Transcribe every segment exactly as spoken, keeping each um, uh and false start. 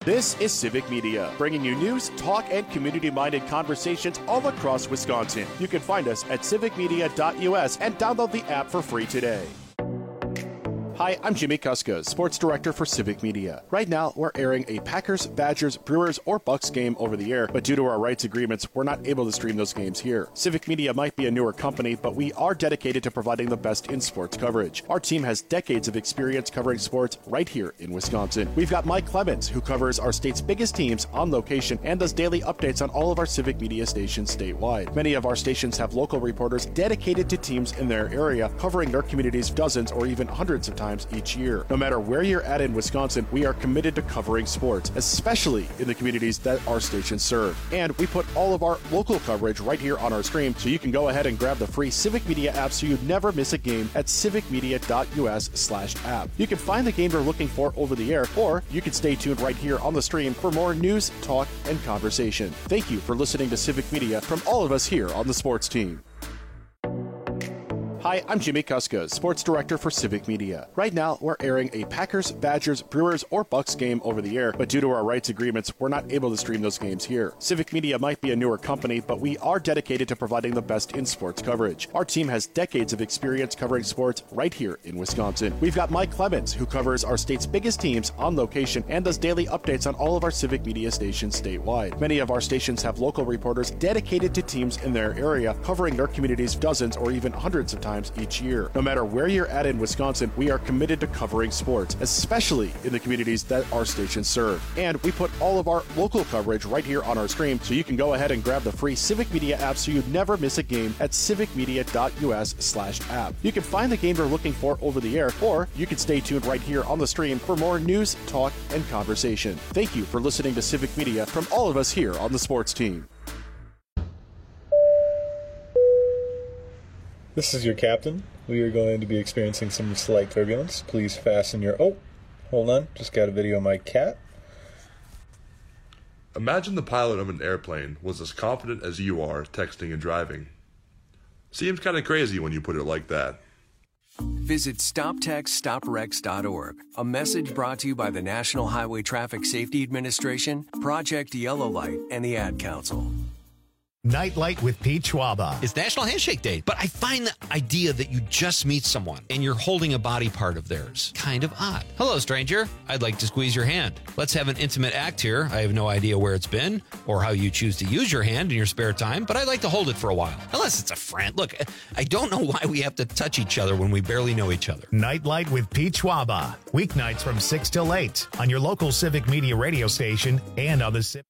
This is Civic Media, bringing you news, talk, and community-minded conversations all across Wisconsin. You can find us at civic media dot U S and download the app for free today. Hi, I'm Jimmy Kuska, Sports Director for Civic Media. Right now, we're airing a Packers, Badgers, Brewers, or Bucks game over the air, but due to our rights agreements, we're not able to stream those games here. Civic Media might be a newer company, but we are dedicated to providing the best in sports coverage. Our team has decades of experience covering sports right here in Wisconsin. We've got Mike Clemens, who covers our state's biggest teams on location and does daily updates on all of our Civic Media stations statewide. Many of our stations have local reporters dedicated to teams in their area, covering their communities dozens or even hundreds of times each year. No matter where you're at in Wisconsin, we are committed to covering sports, especially in the communities that our stations serve. And we put all of our local coverage right here on our stream, so you can go ahead and grab the free Civic Media app so you never miss a game at civic media dot U S slash app. You can find the game you're looking for over the air, or you can stay tuned right here on the stream for more news, talk, and conversation. Thank you for listening to Civic Media from all of us here on the sports team. Hi, I'm Jimmy Kuska, Sports Director for Civic Media. Right now, we're airing a Packers, Badgers, Brewers, or Bucks game over the air, but due to our rights agreements, we're not able to stream those games here. Civic Media might be a newer company, but we are dedicated to providing the best in sports coverage. Our team has decades of experience covering sports right here in Wisconsin. We've got Mike Clemens, who covers our state's biggest teams on location and does daily updates on all of our Civic Media stations statewide. Many of our stations have local reporters dedicated to teams in their area, covering their communities dozens or even hundreds of times each year. No matter where you're at in Wisconsin, we are committed to covering sports, especially in the communities that our stations serve. And we put all of our local coverage right here on our stream, so you can go ahead and grab the free Civic Media app so you never miss a game at civic media dot U S slash app. You can find the game you're looking for over the air, or you can stay tuned right here on the stream for more news, talk, and conversation. Thank you for listening to Civic Media from all of us here on the sports team. This is your captain. We are going to be experiencing some slight turbulence. Please fasten your... Oh, hold on. Just got a video of my cat. Imagine the pilot of an airplane was as confident as you are texting and driving. Seems kind of crazy when you put it like that. Visit stop text stop wrecks dot org. A message brought to you by the National Highway Traffic Safety Administration, Project Yellow Light, and the Ad Council. Nightlight with Pete Schwaba. It's National Handshake Day, but I find the idea that you just meet someone and you're holding a body part of theirs kind of odd. Hello, stranger. I'd like to squeeze your hand. Let's have an intimate act here. I have no idea where it's been or how you choose to use your hand in your spare time, but I'd like to hold it for a while. Unless it's a friend. Look, I don't know why we have to touch each other when we barely know each other. Nightlight with Pete Schwaba. Weeknights from six till eight on your local Civic Media radio station and on the Civic.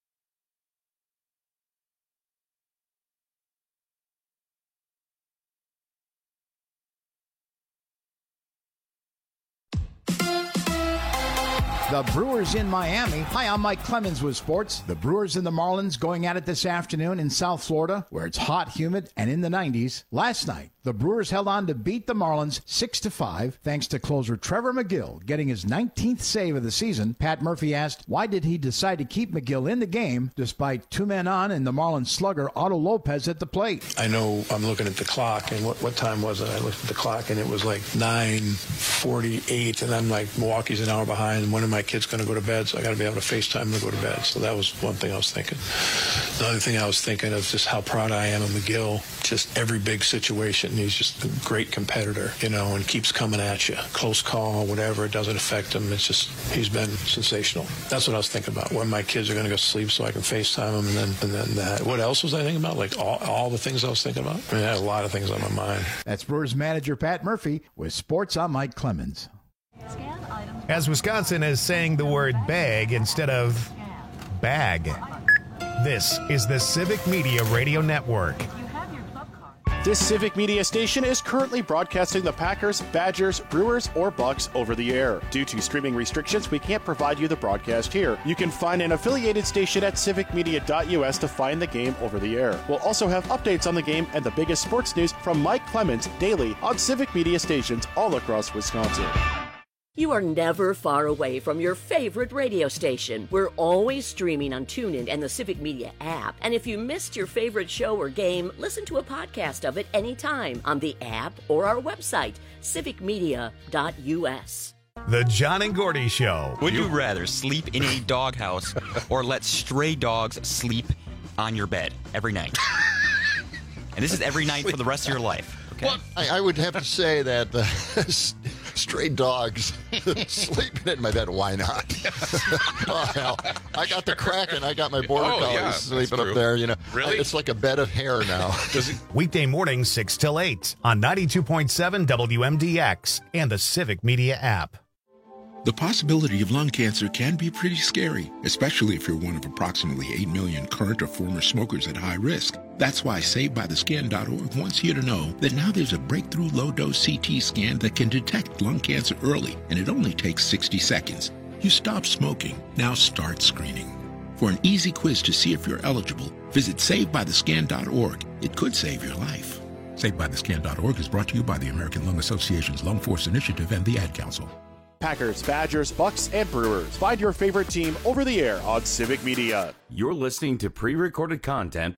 The Brewers in Miami. Hi, I'm Mike Clemens with sports. The Brewers and the Marlins going at it this afternoon in South Florida, where it's hot, humid, and in the nineties. Last night, the Brewers held on to beat the Marlins six to five, thanks to closer Trevor McGill getting his nineteenth save of the season. Pat Murphy asked, why did he decide to keep McGill in the game despite two men on and the Marlins slugger Otto Lopez at the plate? I know I'm looking at the clock, and what, what time was it? I looked at the clock, and it was like nine forty-eight, and I'm like, Milwaukee's an hour behind, and when am I kid's going to go to bed, so I got to be able to FaceTime to go to bed. So that was one thing I was thinking. The other thing I was thinking of just how proud I am of McGill. Just every big situation, he's just a great competitor, you know, and keeps coming at you. Close call, whatever, it doesn't affect him. It's just, he's been sensational. That's what I was thinking about, when my kids are going to go sleep so I can FaceTime them, and then, and then that. What else was I thinking about? Like all, all the things I was thinking about? I mean, I had a lot of things on my mind. That's Brewers manager Pat Murphy with sports. I'm Mike Clemens. As Wisconsin is saying the word bag instead of bag. This is the Civic Media Radio Network. This Civic Media station is currently broadcasting the Packers, Badgers, Brewers, or Bucks over the air. Due to streaming restrictions, we can't provide you the broadcast here. You can find an affiliated station at civic media dot U S to find the game over the air. We'll also have updates on the game and the biggest sports news from Mike Clemens daily on Civic Media stations all across Wisconsin. You are never far away from your favorite radio station. We're always streaming on TuneIn and the Civic Media app. And if you missed your favorite show or game, listen to a podcast of it anytime on the app or our website, civic media dot U S. The John and Gordy Show. Would you rather sleep in a doghouse or let stray dogs sleep on your bed every night? And this is every night for the rest of your life. Okay? Well, I, I would have to say that the stray dogs sleeping in my bed. Why not? Oh, hell, I got the Kraken. I got my border Oh, collies yeah, sleeping that's up there. You know, Really? It's like a bed of hair now. Weekday mornings six till eight on ninety-two point seven W M D X and the Civic Media app. The possibility of lung cancer can be pretty scary, especially if you're one of approximately eight million current or former smokers at high risk. That's why Saved By The Scan dot org wants you to know that now there's a breakthrough low-dose C T scan that can detect lung cancer early, and it only takes sixty seconds. You stop smoking, now start screening. For an easy quiz to see if you're eligible, visit Saved By The Scan dot org. It could save your life. Saved By The Scan dot org is brought to you by the American Lung Association's Lung Force Initiative and the Ad Council. Packers, Badgers, Bucks, and Brewers. Find your favorite team over the air on Civic Media. You're listening to pre-recorded content.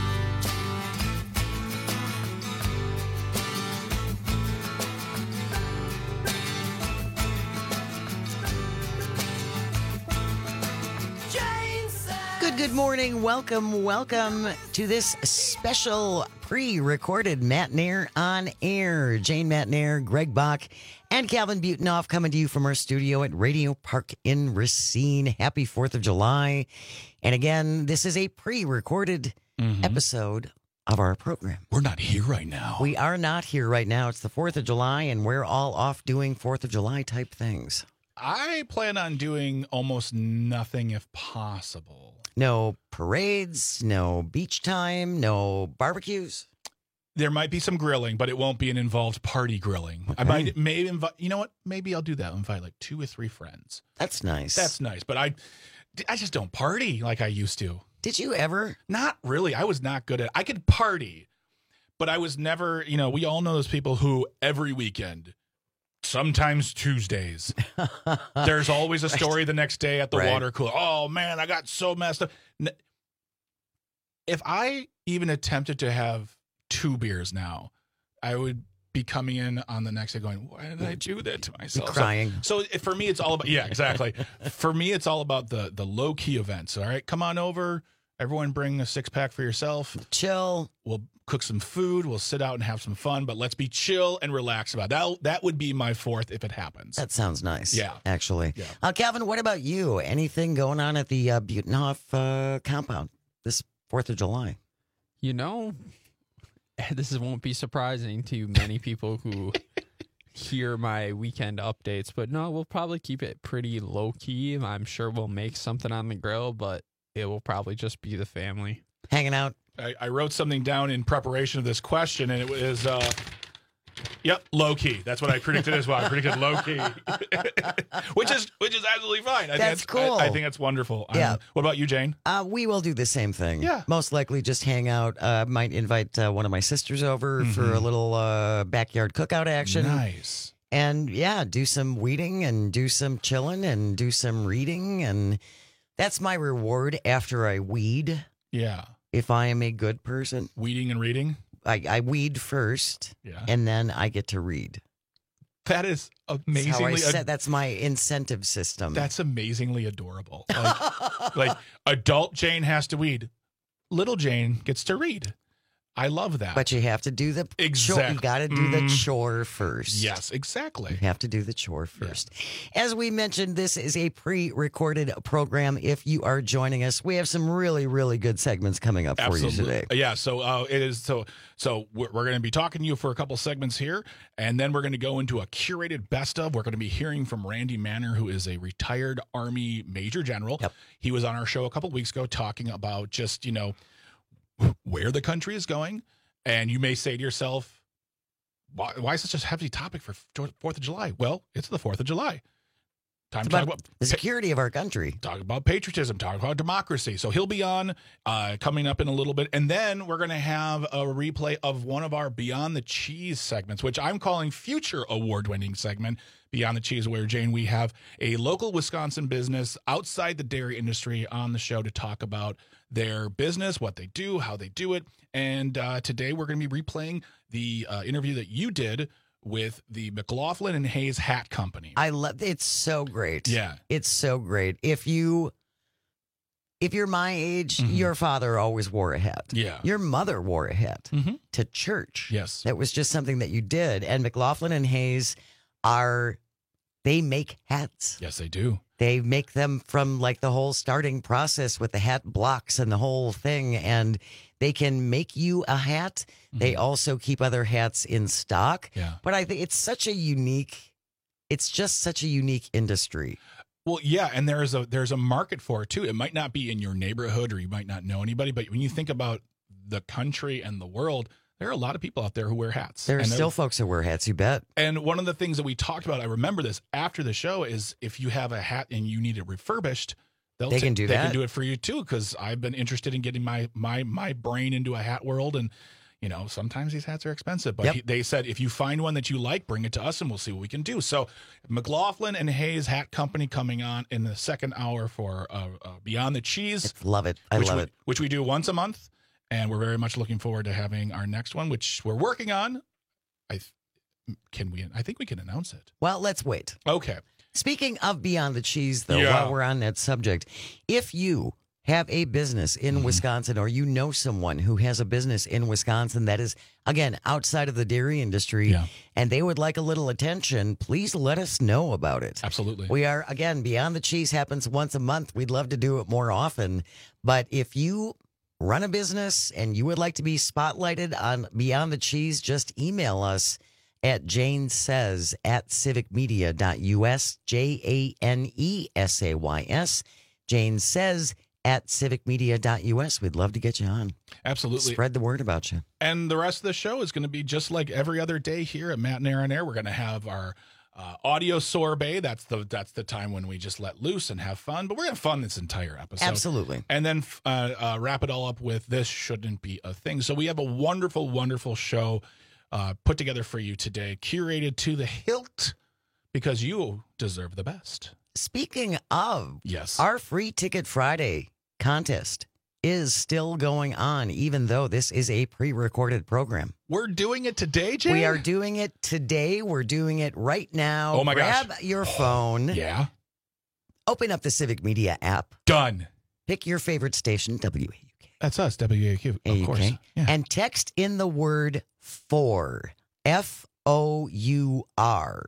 Good, good morning. Welcome, welcome to this special pre-recorded Matinee on air. Jane Matinee, Greg Bach, and Calvin Butenoff coming to you from our studio at Radio Park in Racine. Happy fourth of July. And again, this is a pre-recorded mm-hmm. episode of our program. We're not here right now. We are not here right now. It's the fourth of July, and we're all off doing fourth of July type things. I plan on doing almost nothing if possible. No parades, no beach time, no barbecues. There might be some grilling, but it won't be an involved party grilling. Okay. I might maybe invite, you know what? Maybe I'll do that. I'll invite like two or three friends. That's nice. That's nice. But I, I just don't party like I used to. Did you ever? Not really. I was not good at it. I could party, but I was never, you know, we all know those people who every weekend, sometimes Tuesdays, there's always a story the next day at the right. water cooler. Oh, man, I got so messed up. If I even attempted to have two beers now, I would be coming in on the next day going, why did I do that to myself? Be crying. So, so for me, it's all about, yeah, exactly. For me, it's all about the the low-key events. All right, come on over. Everyone bring a six-pack for yourself. Chill. We'll cook some food. We'll sit out and have some fun, but let's be chill and relax about it. That. That would be my fourth if it happens. That sounds nice. Yeah. Actually. Yeah. Uh, Calvin, what about you? Anything going on at the uh, Butenhoff uh, compound this fourth of July? You know, this won't be surprising to many people who hear my weekend updates, but no, we'll probably keep it pretty low-key. I'm sure we'll make something on the grill, but it will probably just be the family. Hanging out. I, I wrote something down in preparation of this question, and it was, uh, yep, low key. That's what I predicted as well. I predicted low key, which is which is absolutely fine. I that's think cool. I, I think that's wonderful. Yeah. Um, what about you, Jane? Uh, we will do the same thing. Yeah. Most likely just hang out. Uh, might invite uh, one of my sisters over mm-hmm. for a little uh, backyard cookout action. Nice. And yeah, do some weeding and do some chilling and do some reading. And that's my reward after I weed. Yeah. If I am a good person. Weeding and reading? I, I weed first, yeah. and then I get to read. That is amazingly. That's, how I set, that's my incentive system. That's amazingly adorable. Like, like adult Jane has to weed. Little Jane gets to read. I love that. But you have to do the exactly. chore. You got to do mm. the chore first. Yes, exactly. You have to do the chore first. Yeah. As we mentioned, this is a pre-recorded program. If you are joining us, we have some really, really good segments coming up Absolutely. for you today. Yeah, so uh, it is. So, so we're, we're going to be talking to you for a couple segments here, and then we're going to go into a curated best of. We're going to be hearing from Randy Manner, who is a retired Army Major General. Yep. He was on our show a couple weeks ago talking about just you know. where the country is going, and you may say to yourself, why, why is this such a heavy topic for fourth of July? Well, it's the fourth of July. Time it's to about talk about the security of our country. Talk about patriotism, talk about democracy. So he'll be on uh, coming up in a little bit. And then we're going to have a replay of one of our Beyond the Cheese segments, which I'm calling future award-winning segment, Beyond the Cheese, where, Jane, we have a local Wisconsin business outside the dairy industry on the show to talk about their business, what they do, how they do it. And uh, today we're going to be replaying the uh, interview that you did with the McLaughlin and Hayes Hat Company. I love it's so great. Yeah. It's so great. If you if you're my age, Mhm. your father always wore a hat. Yeah. Your mother wore a hat Mhm. to church. Yes. That was just something that you did. And McLaughlin and Hayes are they make hats. Yes, they do. They make them from like the whole starting process with the hat blocks and the whole thing. And they can make you a hat. They also keep other hats in stock. Yeah. But I think it's such a unique, it's just such a unique industry. Well, yeah, and there's a there's a market for it too. It might not be in your neighborhood or you might not know anybody, but when you think about the country and the world, there are a lot of people out there who wear hats. There are And still folks that wear hats, you bet. And one of the things that we talked about, I remember this after the show, is if you have a hat and you need it refurbished, they'll They ta- can do they that. can do it for you too. Because I've been interested in getting my my my brain into a hat world, and you know sometimes these hats are expensive. But Yep. he, they said if you find one that you like, bring it to us, and we'll see what we can do. So McLaughlin and Hayes Hat Company coming on in the second hour for uh, uh, Beyond the Cheese. Love it. I which love we, it. Which we do once a month, and we're very much looking forward to having our next one, which we're working on. I th- can we? I think we can announce it. Well, let's wait. Okay. Speaking of Beyond the Cheese, though, Yeah. while we're on that subject, if you have a business in Mm-hmm. Wisconsin or you know someone who has a business in Wisconsin that is, again, outside of the dairy industry Yeah. and they would like a little attention, please let us know about it. Absolutely. We are, again, Beyond the Cheese happens once a month. We'd love to do it more often. But if you run a business and you would like to be spotlighted on Beyond the Cheese, just email us at Jane Says at civicmedia.us, J A N E S A Y S, Jane Says at civicmedia.us. We'd love to get you on. Absolutely. Spread the word about you. And the rest of the show is going to be just like every other day here at Matt and Aaron Air. We're going to have our uh, audio sorbet. That's the that's the time when we just let loose and have fun. But we're going to have fun this entire episode. Absolutely. And then uh, uh, wrap it all up with This Shouldn't Be a Thing. So we have a wonderful, wonderful show uh, put together for you today, curated to the hilt, because you deserve the best. Speaking of, yes, our Free Ticket Friday contest is still going on, even though this is a pre-recorded program. We're doing it today, Jay? We are doing it today. We're doing it right now. Oh, my gosh. Grab your phone. Yeah. Open up the Civic Media app. Done. Pick your favorite station, W A U K. That's us, W A Q, of course. Yeah. And text in the word FOUR, F O U R.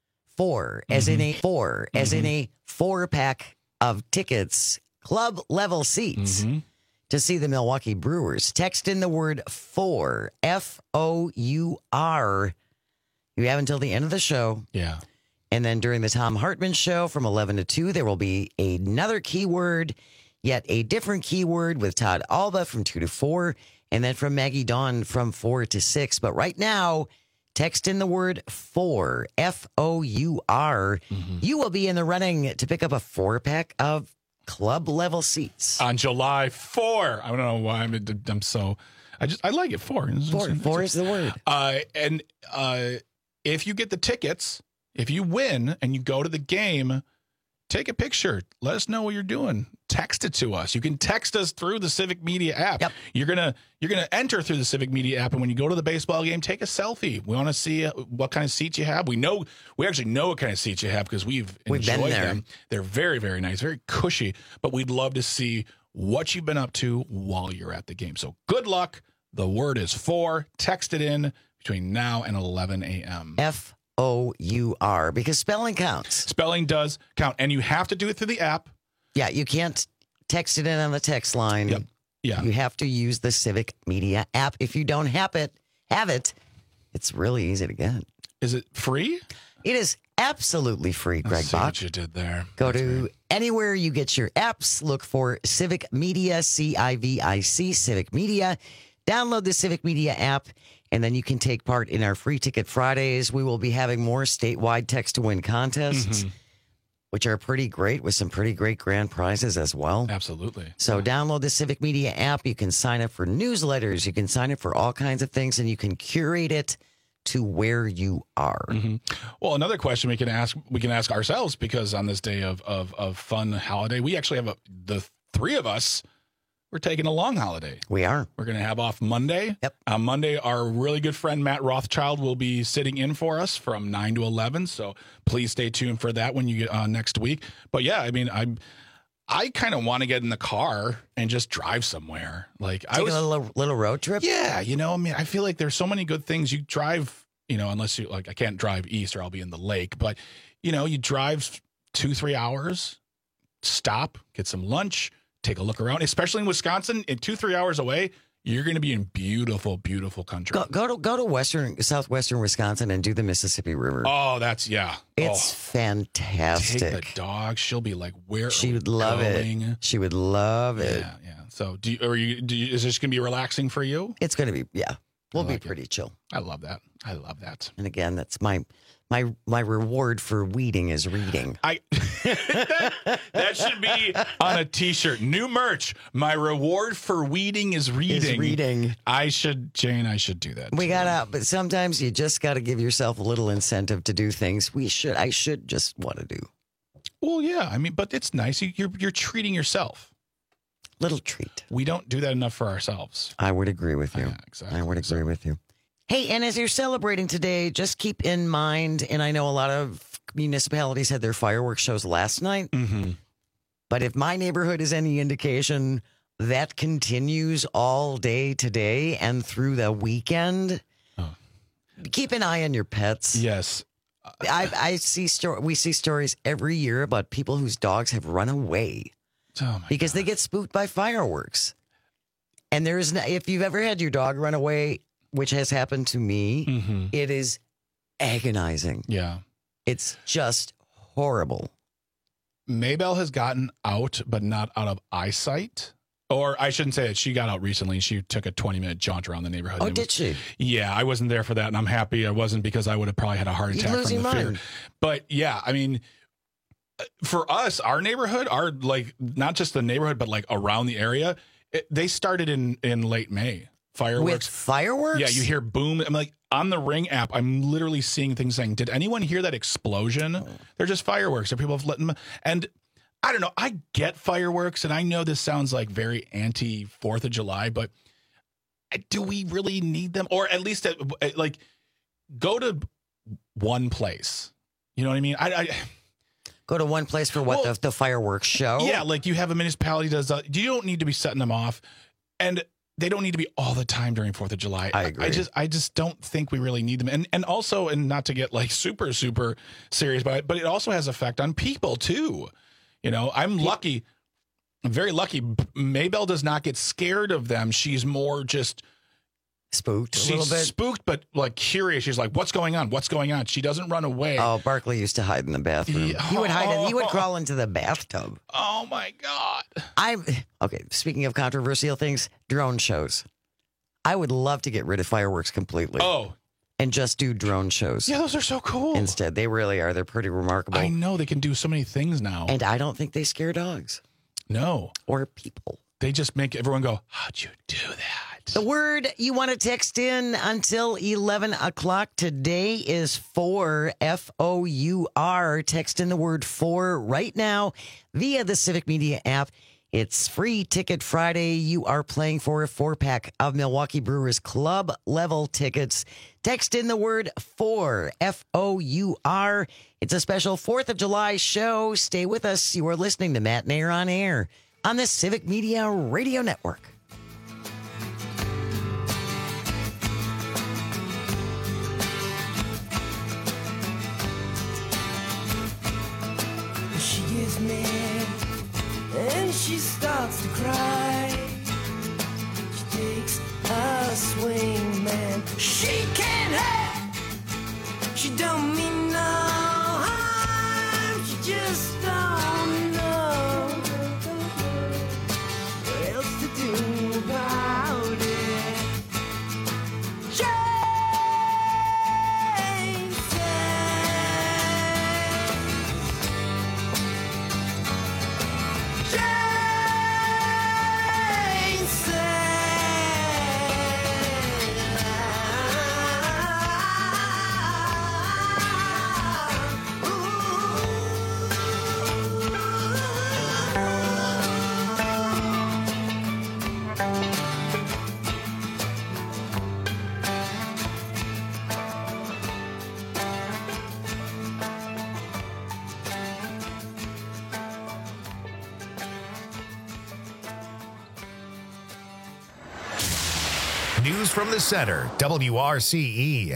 Four, as in a four, as in a four pack of tickets, club level seats Mm-hmm. to see the Milwaukee Brewers. Text in the word FOUR, F O U R. You have until the end of the show. Yeah. And then during the Tom Hartman show from eleven to two, there will be another keyword, yet a different keyword with Todd Alba from two to four, and then from Maggie Dawn from four to six. But right now, text in the word FOUR, F O U R. You will be in the running to pick up a four-pack of club-level seats. On July fourth. I don't know why I'm, I'm so... I just I like it. Four. Four, four is the word. Uh, and uh, if you get the tickets, if you win and you go to the game, take a picture. Let us know what you're doing. Text it to us. You can text us through the Civic Media app. Yep. You're gonna you're gonna enter through the Civic Media app, and when you go to the baseball game, take a selfie. We want to see uh, what kind of seats you have. We know we actually know what kind of seats you have because we've We've been enjoyed there. them. They're very very nice, very cushy. But we'd love to see what you've been up to while you're at the game. So good luck. The word is FOUR. Text it in between now and eleven a.m. F O U R, because spelling counts. Spelling does count, and you have to do it through the app. Yeah, you can't text it in on the text line. Yep. Yeah. You have to use the Civic Media app. If you don't have it, have it. It's really easy to get. Is it free? It is absolutely free, Greg Let's see Bach. what you did there. Go That's to great. anywhere you get your apps. Look for Civic Media, C I V I C, Civic Media. Download the Civic Media app, and then you can take part in our Free Ticket Fridays. We will be having more statewide text-to-win contests, Mhm. which are pretty great with some pretty great grand prizes as well. Absolutely. So download the Civic Media app. You can sign up for newsletters. You can sign up for all kinds of things, and you can curate it to where you are. Mm-hmm. Well, another question we can ask we can ask ourselves, because on this day of of, of fun holiday, we actually have a, the three of us we're taking a long holiday. We are. We're going to have off Monday. Yep. On Monday, our really good friend Matt Rothschild will be sitting in for us from nine to eleven. So please stay tuned for that when you get uh, next week. But yeah, I mean, I I kind of want to get in the car and just drive somewhere. Like Take I was a little, little road trip? Yeah, you know, I mean, I feel like there's so many good things. You drive, you know, unless you like, I can't drive east or I'll be in the lake. But, you know, you drive two, three hours, stop, get some lunch, take a look around, especially in Wisconsin, in two, three hours away, you're going to be in beautiful, beautiful country. Go, go to go to western, southwestern Wisconsin and do the Mississippi River. Oh, that's, yeah. It's oh. fantastic. Take the dog. She'll be like, where She are would we love going? it. She would love it. Yeah, yeah. So, do you, are you, do you, is this going to be relaxing for you? It's going to be, yeah. We'll like be pretty it. chill. I love that. I love that. And again, that's my my my reward for weeding is reading. I that, that should be on a T-shirt. New merch. My reward for weeding is reading. Is reading. I should, Jane. I should do that. We gotta, but sometimes you just got to give yourself a little incentive to do things we should. I should just want to do. Well, yeah. I mean, but it's nice. You, you're you're treating yourself. Little treat. We don't do that enough for ourselves. I would agree with you. Yeah, exactly. I would agree with you. Hey, and as you're celebrating today, just keep in mind, and I know a lot of municipalities had their fireworks shows last night, mm-hmm. but if my neighborhood is any indication, that continues all day today and through the weekend. Oh. Keep an eye on your pets. Yes. I, I see sto- we see stories every year about people whose dogs have run away oh because God. they get spooked by fireworks. And there's no, if you've ever had your dog run away, which has happened to me, mm-hmm. it is agonizing. Yeah. It's just horrible. Maybelle has gotten out, but not out of eyesight. Or I shouldn't say that. She got out recently. She took a twenty-minute jaunt around the neighborhood. Oh, It did was- she? Yeah, I wasn't there for that, and I'm happy I wasn't because I would have probably had a heart You'd attack lose from your the fear. mind. But yeah, I mean, for us, our neighborhood, our like not just the neighborhood, but like around the area, it, they started in in late May. Fireworks. With fireworks? Yeah, you hear boom. I'm like on the Ring app. I'm literally seeing things saying, "Did anyone hear that explosion?" Oh. They're just fireworks. Or people have let them. And I don't know. I get fireworks, and I know this sounds like very anti Fourth of July, but do we really need them? Or at least, at, like, go to one place. You know what I mean? I. I Go to one place for what, Well, the, the fireworks show? Yeah, like you have a municipality does. Uh, you don't need to be setting them off, and they don't need to be all the time during Fourth of July. I agree. I just, I just don't think we really need them. And and also, and not to get like super super serious about it, but it also has effect on people too. You know, I'm lucky. I'm very lucky. Maybelle does not get scared of them. She's more just spooked a She's little bit. spooked, but like curious. She's like, "What's going on? What's going on?" She doesn't run away. Oh, Barkley used to hide in the bathroom. Yeah. He would hide in, he would crawl into the bathtub. Oh my God. I'm okay. Speaking of controversial things, drone shows. I would love to get rid of fireworks completely. Oh. And just do drone shows. Yeah, those are so cool. Instead, they really are. They're pretty remarkable. I know they can do so many things now. And I don't think they scare dogs. No. Or people. They just make everyone go, "How'd you do that?" The word you want to text in until eleven o'clock today is four, F O U R. Text in the word four right now via the Civic Media app. It's Free Ticket Friday. You are playing for a four-pack of Milwaukee Brewers club level tickets. Text in the word four, F O U R. It's a special fourth of July show. Stay with us. You are listening to Matt Nair on Air on the Civic Media Radio Network. She gets mad and she starts to cry. She takes a swing, man. She can't help. She don't mean no harm. She just don't know what else to do about it. Jane Jane said, news from the center, W R C E.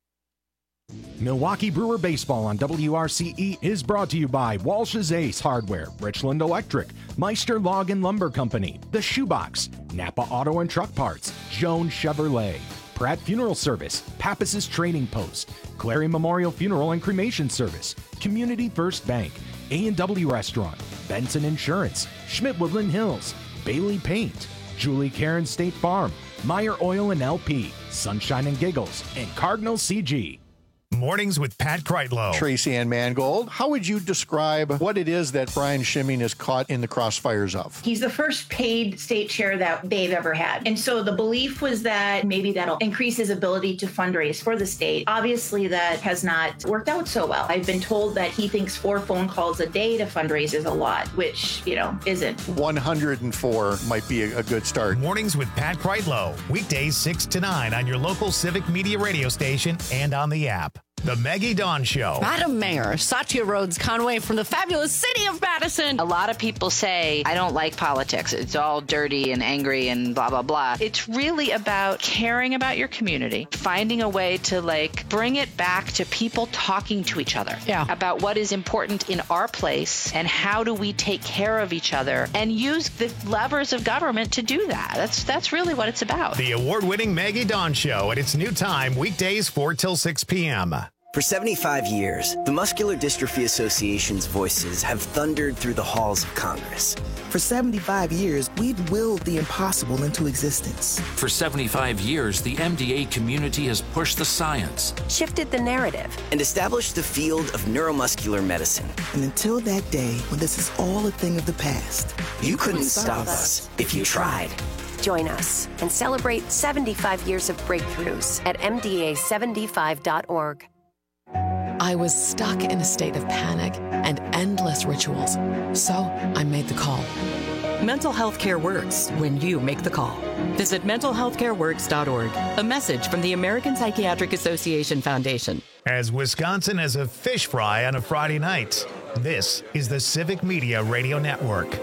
Milwaukee Brewer Baseball on W R C E is brought to you by Walsh's Ace Hardware, Richland Electric, Meister Log and Lumber Company, The Shoebox, Napa Auto and Truck Parts, Jones Chevrolet, Pratt Funeral Service, Pappas's Trading Post, Clary Memorial Funeral and Cremation Service, Community First Bank, A and W Restaurant, Benson Insurance, Schmidt Woodland Hills, Bailey Paint, Julie Karen State Farm, Meyer Oil and L P, Sunshine and Giggles, and Cardinal C G. Mornings with Pat Kreitlow. Tracy Ann Mangold, how would you describe what it is that Brian Schimming is caught in the crossfires of? He's the first paid state chair that they've ever had. And so the belief was that maybe that'll increase his ability to fundraise for the state. Obviously, that has not worked out so well. I've been told that he thinks four phone calls a day to fundraise is a lot, which, you know, isn't. one hundred four might be a, a good start. Mornings with Pat Kreitlow. Weekdays six to nine on your local Civic Media radio station and on the app. The Maggie Dawn Show. Madam Mayor, Satya Rhodes Conway from the fabulous city of Madison. A lot of people say, I don't like politics. It's all dirty and angry and blah, blah, blah. It's really about caring about your community, finding a way to, like, bring it back to people talking to each other. Yeah. About what is important in our place and how do we take care of each other and use the levers of government to do that. That's, that's really what it's about. The award-winning Maggie Dawn Show at its new time, weekdays four till six p.m. For seventy-five years, the Muscular Dystrophy Association's voices have thundered through the halls of Congress. For seventy-five years, we've willed the impossible into existence. For seventy-five years, the M D A community has pushed the science, shifted the narrative, and established the field of neuromuscular medicine. And until that day when this is all a thing of the past, you couldn't stop us if you tried. Join us and celebrate seventy-five years of breakthroughs at M D A seventy-five dot org. I was stuck in a state of panic and endless rituals, so I made the call. Mental health care works when you make the call. Visit mental health care works dot org. A message from the American Psychiatric Association Foundation. As Wisconsin has a fish fry on a Friday night, this is the Civic Media Radio Network.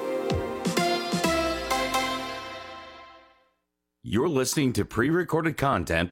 You're listening to pre-recorded content.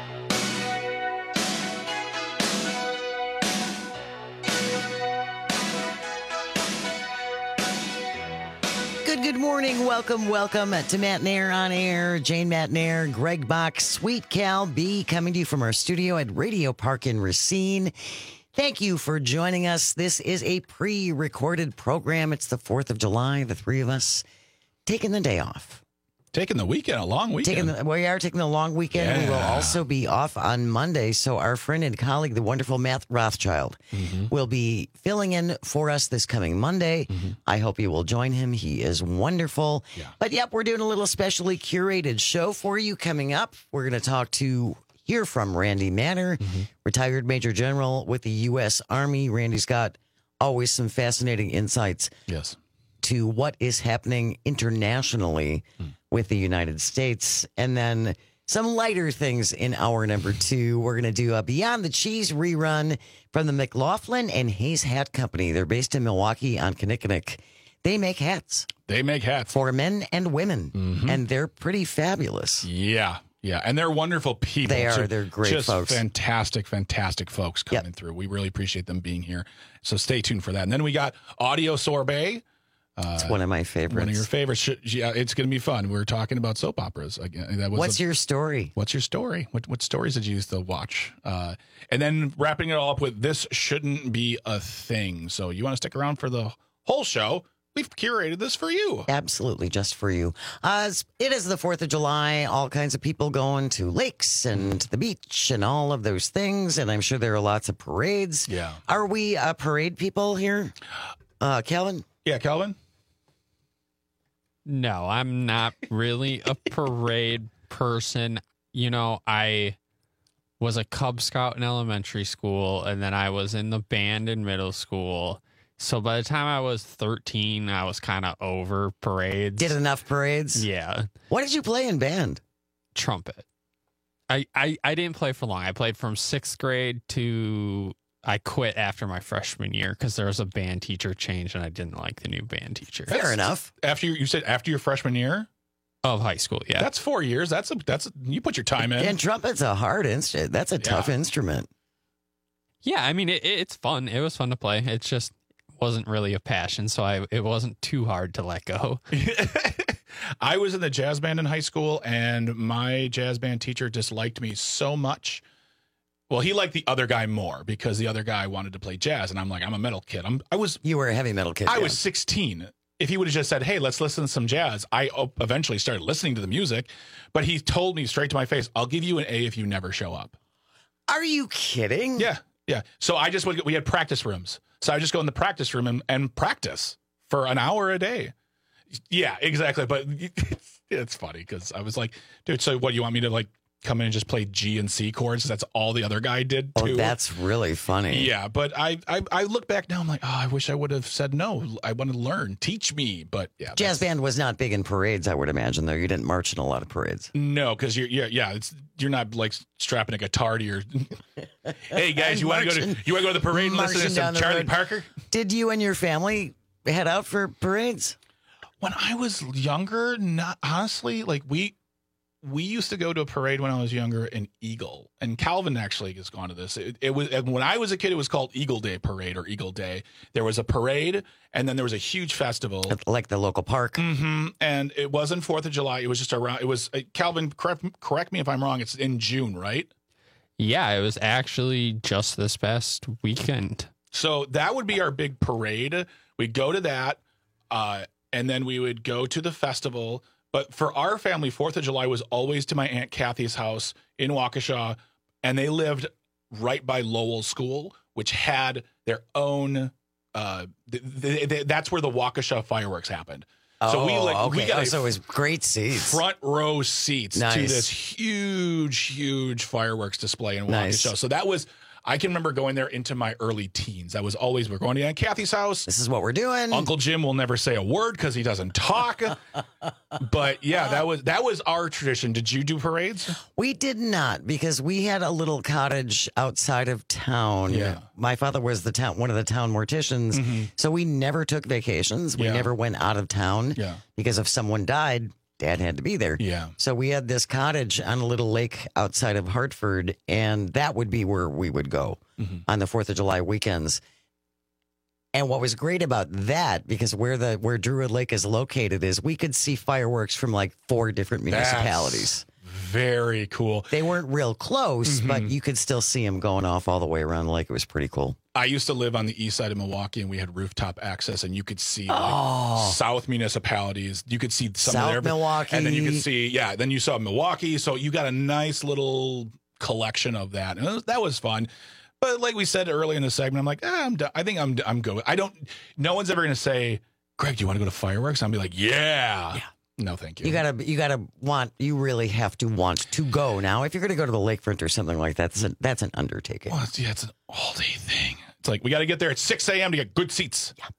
Good, good morning. Welcome, welcome to Matt Nair on Air. Jane Matt Nair, Greg Bach, Sweet Cal B, coming to you from our studio at Radio Park in Racine. Thank you for joining us. This is a pre-recorded program. It's the fourth of July. The three of us taking the day off. Taking the weekend, a long weekend. Taking the, we are taking the long weekend. Yeah. We will also be off on Monday. So our friend and colleague, the wonderful Matt Rothschild, mm-hmm. will be filling in for us this coming Monday. Mm-hmm. I hope you will join him. He is wonderful. Yeah. But yep, we're doing a little specially curated show for you coming up. We're going to talk to, hear from Randy Manner, mm-hmm. retired Major General with the U S Army. Randy's got always some fascinating insights. Yes. To what is happening internationally mm. with the United States. And then some lighter things in hour number two. We're going to do a Beyond the Cheese rerun from the McLaughlin and Hayes Hat Company. They're based in Milwaukee on Kinnickinnick. They make hats. They make hats. For men and women. Mm-hmm. And they're pretty fabulous. Yeah. Yeah, and they're wonderful people. They are. So they're great just folks. Fantastic, fantastic folks coming yep. through. We really appreciate them being here. So stay tuned for that. And then we got Audio Sorbet. Uh, it's one of my favorites. One of your favorites. Yeah, it's going to be fun. We were talking about soap operas again. That was what's a, your story? What's your story? What what stories did you used to watch? Uh, and then wrapping it all up with This Shouldn't Be a Thing. So you want to stick around for the whole show? We've curated this for you. Absolutely, just for you. Uh, it is the fourth of July. All kinds of people going to lakes and to the beach and all of those things. And I'm sure there are lots of parades. Yeah. Are we uh, parade people here? Uh, Calvin? Yeah, Calvin? No, I'm not really a parade person. You know, I was a Cub Scout in elementary school, and then I was in the band in middle school. So by the time I was thirteen, I was kind of over parades. Did enough parades? Yeah. What did you play in band? Trumpet. I, I, I didn't play for long. I played from sixth grade to... I quit after my freshman year because there was a band teacher change and I didn't like the new band teacher. Fair enough. After you, you said after your freshman year? Of high school, yeah. That's four years. That's a that's a, you put your time in. And trumpet's a hard instrument. That's a Yeah. tough instrument. Yeah, I mean, it, it's fun. It was fun to play. It just wasn't really a passion, so I it wasn't too hard to let go. I was in the jazz band in high school, and my jazz band teacher disliked me so much. Well, he liked the other guy more because the other guy wanted to play jazz, and I'm like, I'm a metal kid. I'm I was You were a heavy metal kid. I yeah. was sixteen. If he would have just said, hey, let's listen to some jazz, I o- eventually started listening to the music. But he told me straight to my face, I'll give you an A if you never show up. Are you kidding? Yeah, yeah. So I just would, we had practice rooms. So I would just go in the practice room and, and practice for an hour a day. Yeah, exactly. But it's, it's funny because I was like, dude, so what, you want me to like come in and just play G and C chords? That's all the other guy did too. Oh, that's really funny. Yeah, but I, I I look back now, I'm like, oh, I wish I would have said no. I want to learn. Teach me. But yeah. Jazz band was not big in parades, I would imagine, though. You didn't march in a lot of parades. No, because you're yeah, yeah, it's you're not like strapping a guitar to your hey guys, you want to go to you want to go to the parade and listen to Marching some down the Charlie road. Parker? Did you and your family head out for parades? When I was younger, not honestly, like we we used to go to a parade when I was younger in Eagle, and Calvin actually has gone to this. It, it was and when I was a kid, it was called Eagle Day Parade or Eagle Day. There was a parade, and then there was a huge festival, like the local park. Mm-hmm. And it wasn't Fourth of July. It was just around. It was uh, Calvin. Correct, correct me if I'm wrong. It's in June, right? Yeah, it was actually just this past weekend. So that would be our big parade. We'd go to that, uh, and then we would go to the festival. But for our family, Fourth of July was always to my Aunt Kathy's house in Waukesha, and they lived right by Lowell School, which had their own. Uh, th- th- th- that's where the Waukesha fireworks happened. So Oh, we like okay. we got Oh, a so it was great seats. front row seats to Nice. this huge, huge fireworks display in Waukesha. Nice. So that was. I can remember going there into my early teens. I was always, we're going to Aunt Kathy's house. This is what we're doing. Uncle Jim will never say a word because he doesn't talk. But yeah, that was that was our tradition. Did you do parades? We did not, because we had a little cottage outside of town. Yeah. My father was the town one of the town morticians, Mhm. so we never took vacations. We Yeah. never went out of town. Yeah. Because if someone died, Dad had to be there. Yeah. So we had this cottage on a little lake outside of Hartford, and that would be where we would go Mm-hmm. on the Fourth of July weekends. And what was great about that, because where the where Druid Lake is located, is we could see fireworks from like four different municipalities. Very cool. They weren't real close, but Mhm. you could still see them going off all the way around the lake. It was pretty cool. I used to live on the east side of Milwaukee, and we had rooftop access, and you could see like Oh. South municipalities. You could see some South of their Milwaukee. and then you could see yeah. Then you saw Milwaukee, so you got a nice little collection of that, and it was, that was fun. But like we said earlier in the segment, I'm like, ah, I'm done. I think I'm I'm good. I don't. No one's ever going to say, Greg, do you want to go to fireworks? I'll be like, yeah. yeah. No, thank you. You gotta, you gotta want. You really have to want to go. Now, if you're gonna go to the lakefront or something like that, that's, a, that's an undertaking. Well, it's, yeah, it's an all day thing. It's like we got to get there at six a.m. to get good seats. Yeah.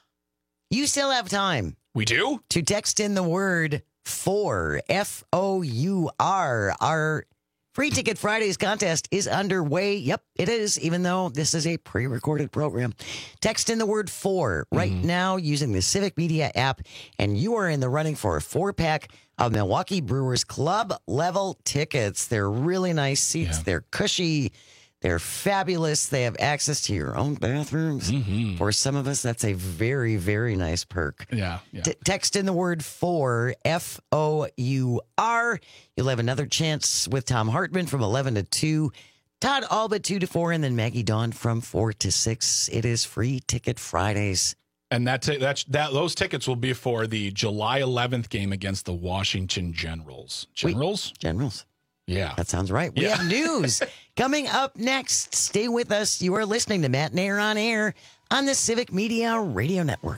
You still have time. We do? To text in the word FOUR, F O U R. Our Free Ticket Fridays contest is underway. Yep, it is, even though this is a pre-recorded program. Text in the word FOUR right Mm-hmm. now using the Civic Media app, and you are in the running for a four-pack of Milwaukee Brewers club-level tickets. They're really nice seats. Yeah. They're cushy. They're fabulous. They have access to your own bathrooms. Mm-hmm. For some of us, that's a very, very nice perk. Yeah. yeah. T- text in the word FOUR, F O U R. You'll have another chance with Tom Hartman from eleven to two, Todd Albert two to four, and then Maggie Dawn from four to six. It is Free Ticket Fridays. And that, t- that, that those tickets will be for the July eleventh game against the Washington Generals. Generals? We, Generals. Yeah. That sounds right. We Yeah. have news coming up next. Stay with us. You are listening to Matt Nair on Air on the Civic Media Radio Network.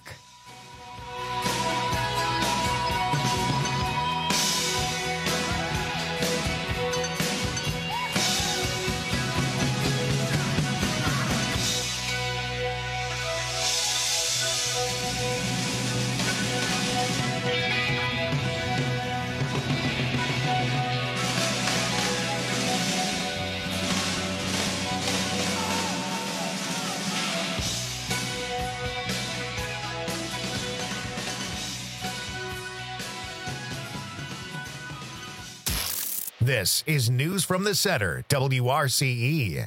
This is News from the Center, W R C E.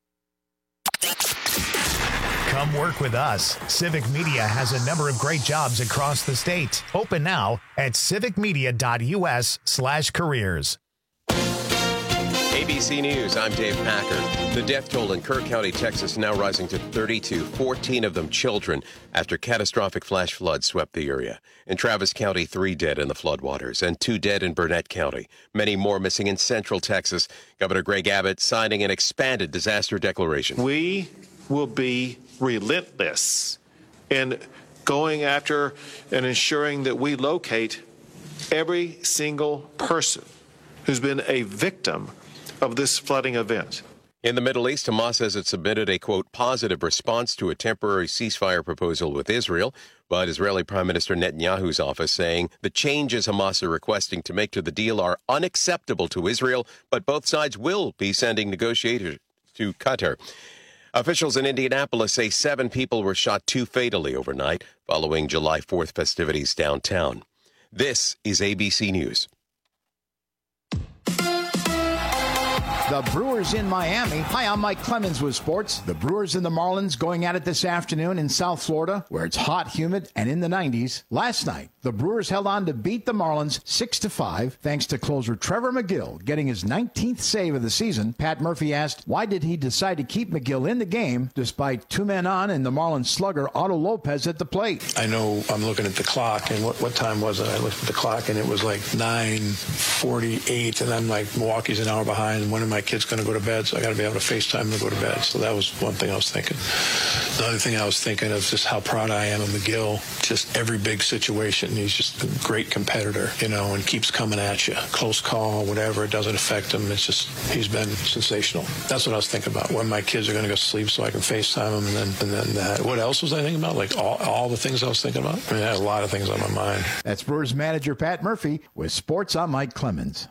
Come work with us. Civic Media has a number of great jobs across the state. Open now at civicmedia.us slash careers. A B C News, I'm Dave Packer. The death toll in Kerr County, Texas, now rising to thirty-two, fourteen of them children, after catastrophic flash floods swept the area. In Travis County, three dead in the floodwaters, and two dead in Burnett County. Many more missing in central Texas. Governor Greg Abbott signing an expanded disaster declaration. We will be relentless in going after and ensuring that we locate every single person who's been a victim of this flooding event. In the Middle East, Hamas says it submitted a, quote, positive response to a temporary ceasefire proposal with Israel, but Israeli Prime Minister Netanyahu's office saying the changes Hamas are requesting to make to the deal are unacceptable to Israel, but both sides will be sending negotiators to Qatar. Officials in Indianapolis say seven people were shot, two fatally overnight, following July fourth festivities downtown. This is A B C News. The Brewers in Miami. Hi, I'm Mike Clemens with sports. The Brewers and the Marlins going at it this afternoon in South Florida, where it's hot, humid, and in the nineties. Last night, the Brewers held on to beat the Marlins six to five, thanks to closer Trevor McGill getting his nineteenth save of the season. Pat Murphy asked, why did he decide to keep McGill in the game despite two men on and the Marlins slugger Otto Lopez at the plate? I know I'm looking at the clock, and what, what time was it? I looked at the clock, and it was like nine forty-eight, and I'm like, Milwaukee's an hour behind, and when am I kid's going to go to bed, so I got to be able to FaceTime him to go to bed. So that was one thing I was thinking. The other thing I was thinking of just how proud I am of McGill. Just every big situation, he's just a great competitor, you know, and keeps coming at you. Close call, whatever, it doesn't affect him. It's just, he's been sensational. That's what I was thinking about, when my kids are going to go to sleep so I can FaceTime them, and then and then that. What else was I thinking about? Like all, all the things I was thinking about? I mean, I had a lot of things on my mind. That's Brewers manager Pat Murphy with sports. I'm Mike Clemens.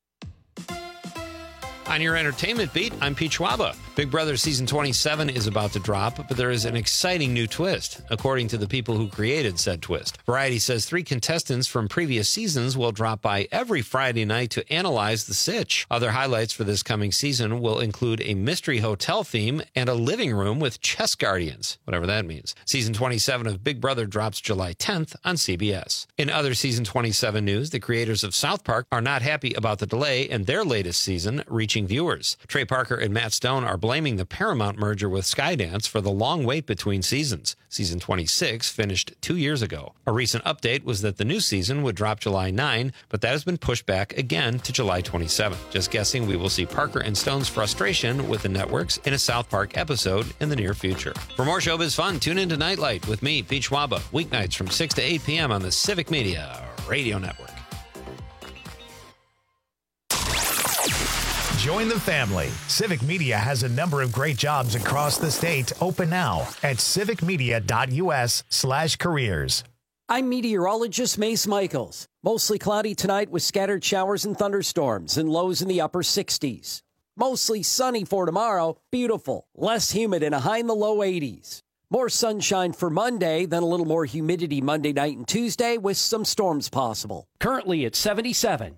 On your entertainment beat, I'm Pete Schwaba. Big Brother Season twenty-seven is about to drop, but there is an exciting new twist, according to the people who created said twist. Variety says three contestants from previous seasons will drop by every Friday night to analyze the sitch. Other highlights for this coming season will include a mystery hotel theme and a living room with chess guardians, whatever that means. Season twenty-seven of Big Brother drops July tenth on C B S. In other Season twenty-seven news, the creators of South Park are not happy about the delay in their latest season reaching viewers. Trey Parker and Matt Stone are blaming the Paramount merger with Skydance for the long wait between seasons. Season twenty-six finished two years ago. A recent update was that the new season would drop July ninth, but that has been pushed back again to July twenty-seventh. Just guessing we will see Parker and Stone's frustration with the networks in a South Park episode in the near future. For more showbiz fun, tune in to Nightlight with me, Pete Schwaba, weeknights from six to eight p.m. on the Civic Media Radio Network. Join the family. Civic Media has a number of great jobs across the state. Open now at civicmedia.us slash careers. I'm meteorologist Mace Michaels. Mostly cloudy tonight with scattered showers and thunderstorms and lows in the upper sixties. Mostly sunny for tomorrow. Beautiful. Less humid and a high in the low eighties. More sunshine for Monday, then a little more humidity Monday night and Tuesday with some storms possible. Currently at seventy-seven.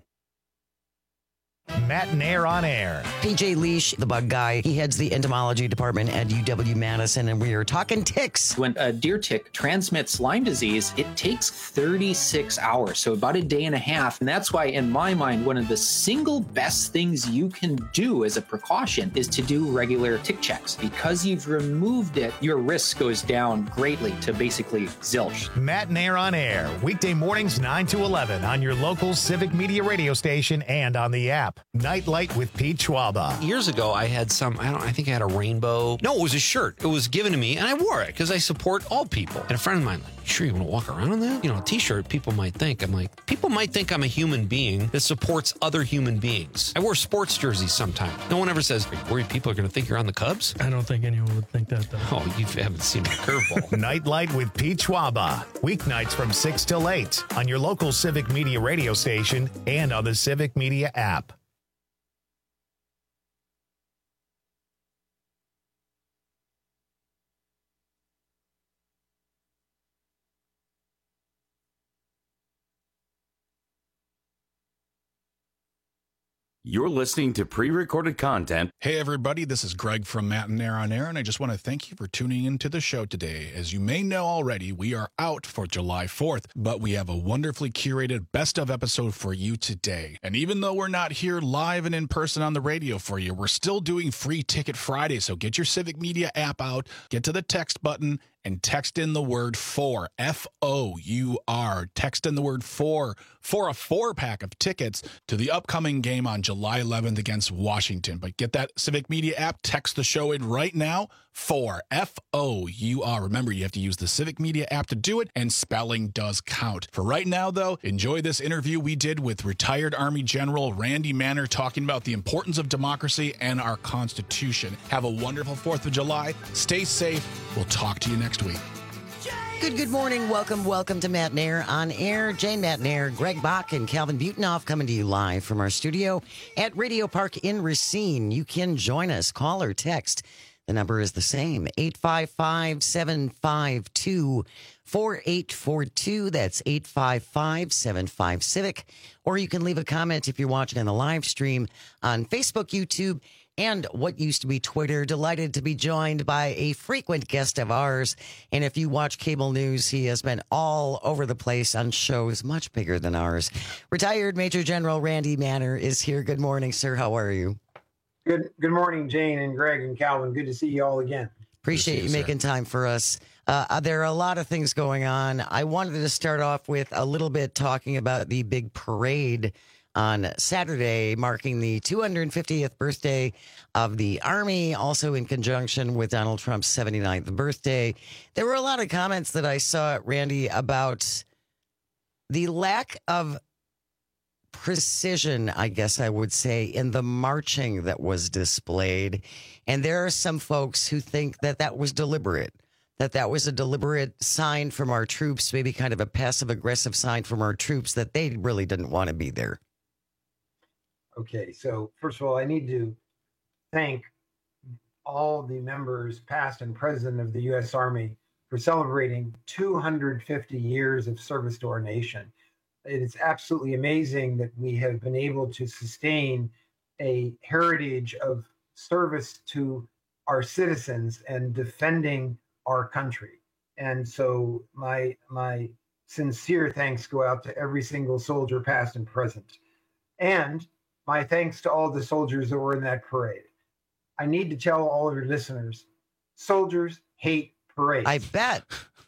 Matt Nair on air. P J Leash, the bug guy, he heads the entomology department at U W-Madison, and we are talking ticks. When a deer tick transmits Lyme disease, it takes thirty-six hours, so about a day and a half. And that's why, in my mind, one of the single best things you can do as a precaution is to do regular tick checks. Because you've removed it, your risk goes down greatly to basically zilch. Matt Nair on air, weekday mornings nine to eleven on your local Civic Media radio station and on the app. Nightlight with Pete Schwaba. Years ago, I had some, I don't I think I had a rainbow. No, it was a shirt. It was given to me, and I wore it because I support all people. And a friend of mine, like, sure you want to walk around in that? You know, a t-shirt, people might think. I'm like, people might think I'm a human being that supports other human beings. I wear sports jerseys sometimes. No one ever says, are you worried people are going to think you're on the Cubs? I don't think anyone would think that, though. Oh, you haven't seen my curveball. Nightlight with Pete Schwaba. Weeknights from six till eight on your local Civic Media radio station and on the Civic Media app. You're listening to pre-recorded content. Hey, everybody, this is Greg from Matt and Nair on Air, and I just want to thank you for tuning into the show today. As you may know already, we are out for July fourth, but we have a wonderfully curated best of episode for you today. And even though we're not here live and in person on the radio for you, we're still doing Free Ticket Friday, so get your Civic Media app out, get to the text button, and text in the word four, F O U R. Text in the word four for a four-pack of tickets to the upcoming game on July eleventh against Washington. But get that Civic Media app, text the show in right now, four, F O U R. Remember, you have to use the Civic Media app to do it, and spelling does count. For right now, though, enjoy this interview we did with retired Army General Randy Manner talking about the importance of democracy and our Constitution. Have a wonderful fourth of July. Stay safe. We'll talk to you next week. Good, good morning. Welcome, welcome to Matt Nair on Air. Jane Matt Nair, Greg Bach, and Calvin Butenoff coming to you live from our studio at Radio Park in Racine. You can join us. Call or text. The number is the same, eight five five, seven five two, four eight four two. That's eight five five, seven five, Civic. Or you can leave a comment if you're watching on the live stream on Facebook, YouTube, and what used to be Twitter. Delighted to be joined by a frequent guest of ours. And if you watch cable news, he has been all over the place on shows much bigger than ours. Retired Major General Randy Manner is here. Good morning, sir. How are you? Good Good morning, Jane and Greg and Calvin. Good to see you all again. Appreciate you making time for us. Uh, there are a lot of things going on. I wanted to start off with a little bit talking about the big parade on Saturday, marking the two hundred fiftieth birthday of the Army, also in conjunction with Donald Trump's seventy-ninth birthday. There were a lot of comments that I saw, Randy, about the lack of precision, I guess I would say, in the marching that was displayed. And there are some folks who think that that was deliberate, that that was a deliberate sign from our troops, maybe kind of a passive-aggressive sign from our troops that they really didn't want to be there. Okay, so first of all, I need to thank all the members, past and present, of the U S Army for celebrating two hundred fifty years of service to our nation. It is absolutely amazing that we have been able to sustain a heritage of service to our citizens and defending our country. And so my my sincere thanks go out to every single soldier, past and present. And my thanks to all the soldiers that were in that parade. I need to tell all of your listeners, soldiers hate parades. I bet.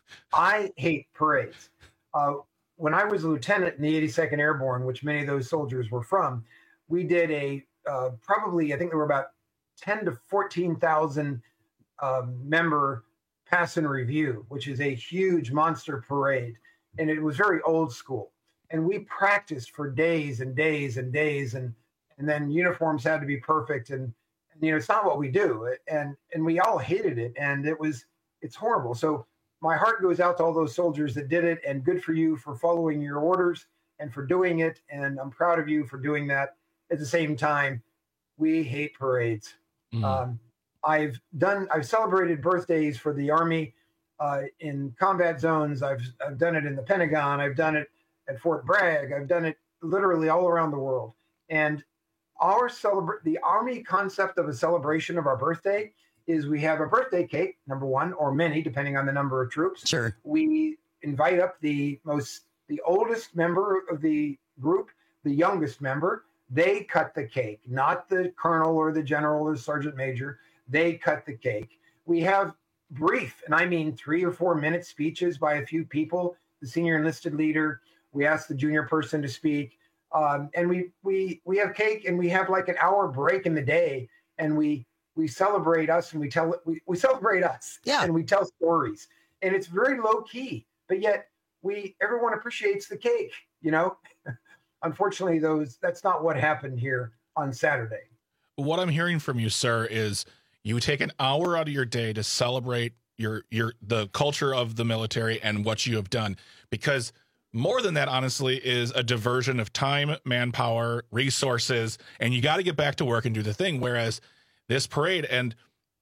I hate parades. Uh, when I was a lieutenant in the eighty-second Airborne, which many of those soldiers were from, we did a uh, probably, I think there were about ten to fourteen thousand uh, member pass and review, which is a huge monster parade. And it was very old school. And we practiced for days and days and days. And And then uniforms had to be perfect, and, and you know it's not what we do, and and we all hated it, and it was it's horrible. So my heart goes out to all those soldiers that did it, and good for you for following your orders and for doing it, and I'm proud of you for doing that. At the same time, we hate parades. Mm. Um, I've done I've celebrated birthdays for the Army uh, in combat zones. I've I've done it in the Pentagon. I've done it at Fort Bragg. I've done it literally all around the world, and Our celebra- the Army concept of a celebration of our birthday is we have a birthday cake, number one, or many, depending on the number of troops. Sure. We invite up the most, the oldest member of the group, the youngest member. They cut the cake, not the colonel or the general or the sergeant major. They cut the cake. We have brief, and I mean three or four minute speeches by a few people, the senior enlisted leader. We ask the junior person to speak. Um, and we we we have cake, and we have like an hour break in the day, and we we celebrate us, and we tell we, we celebrate us, yeah, and we tell stories, and it's very low key, but yet we everyone appreciates the cake, you know. Unfortunately, those that's not what happened here on Saturday. What I'm hearing from you, sir, is you take an hour out of your day to celebrate your your the culture of the military and what you have done, because more than that, honestly, is a diversion of time, manpower, resources, and you got to get back to work and do the thing. Whereas this parade, and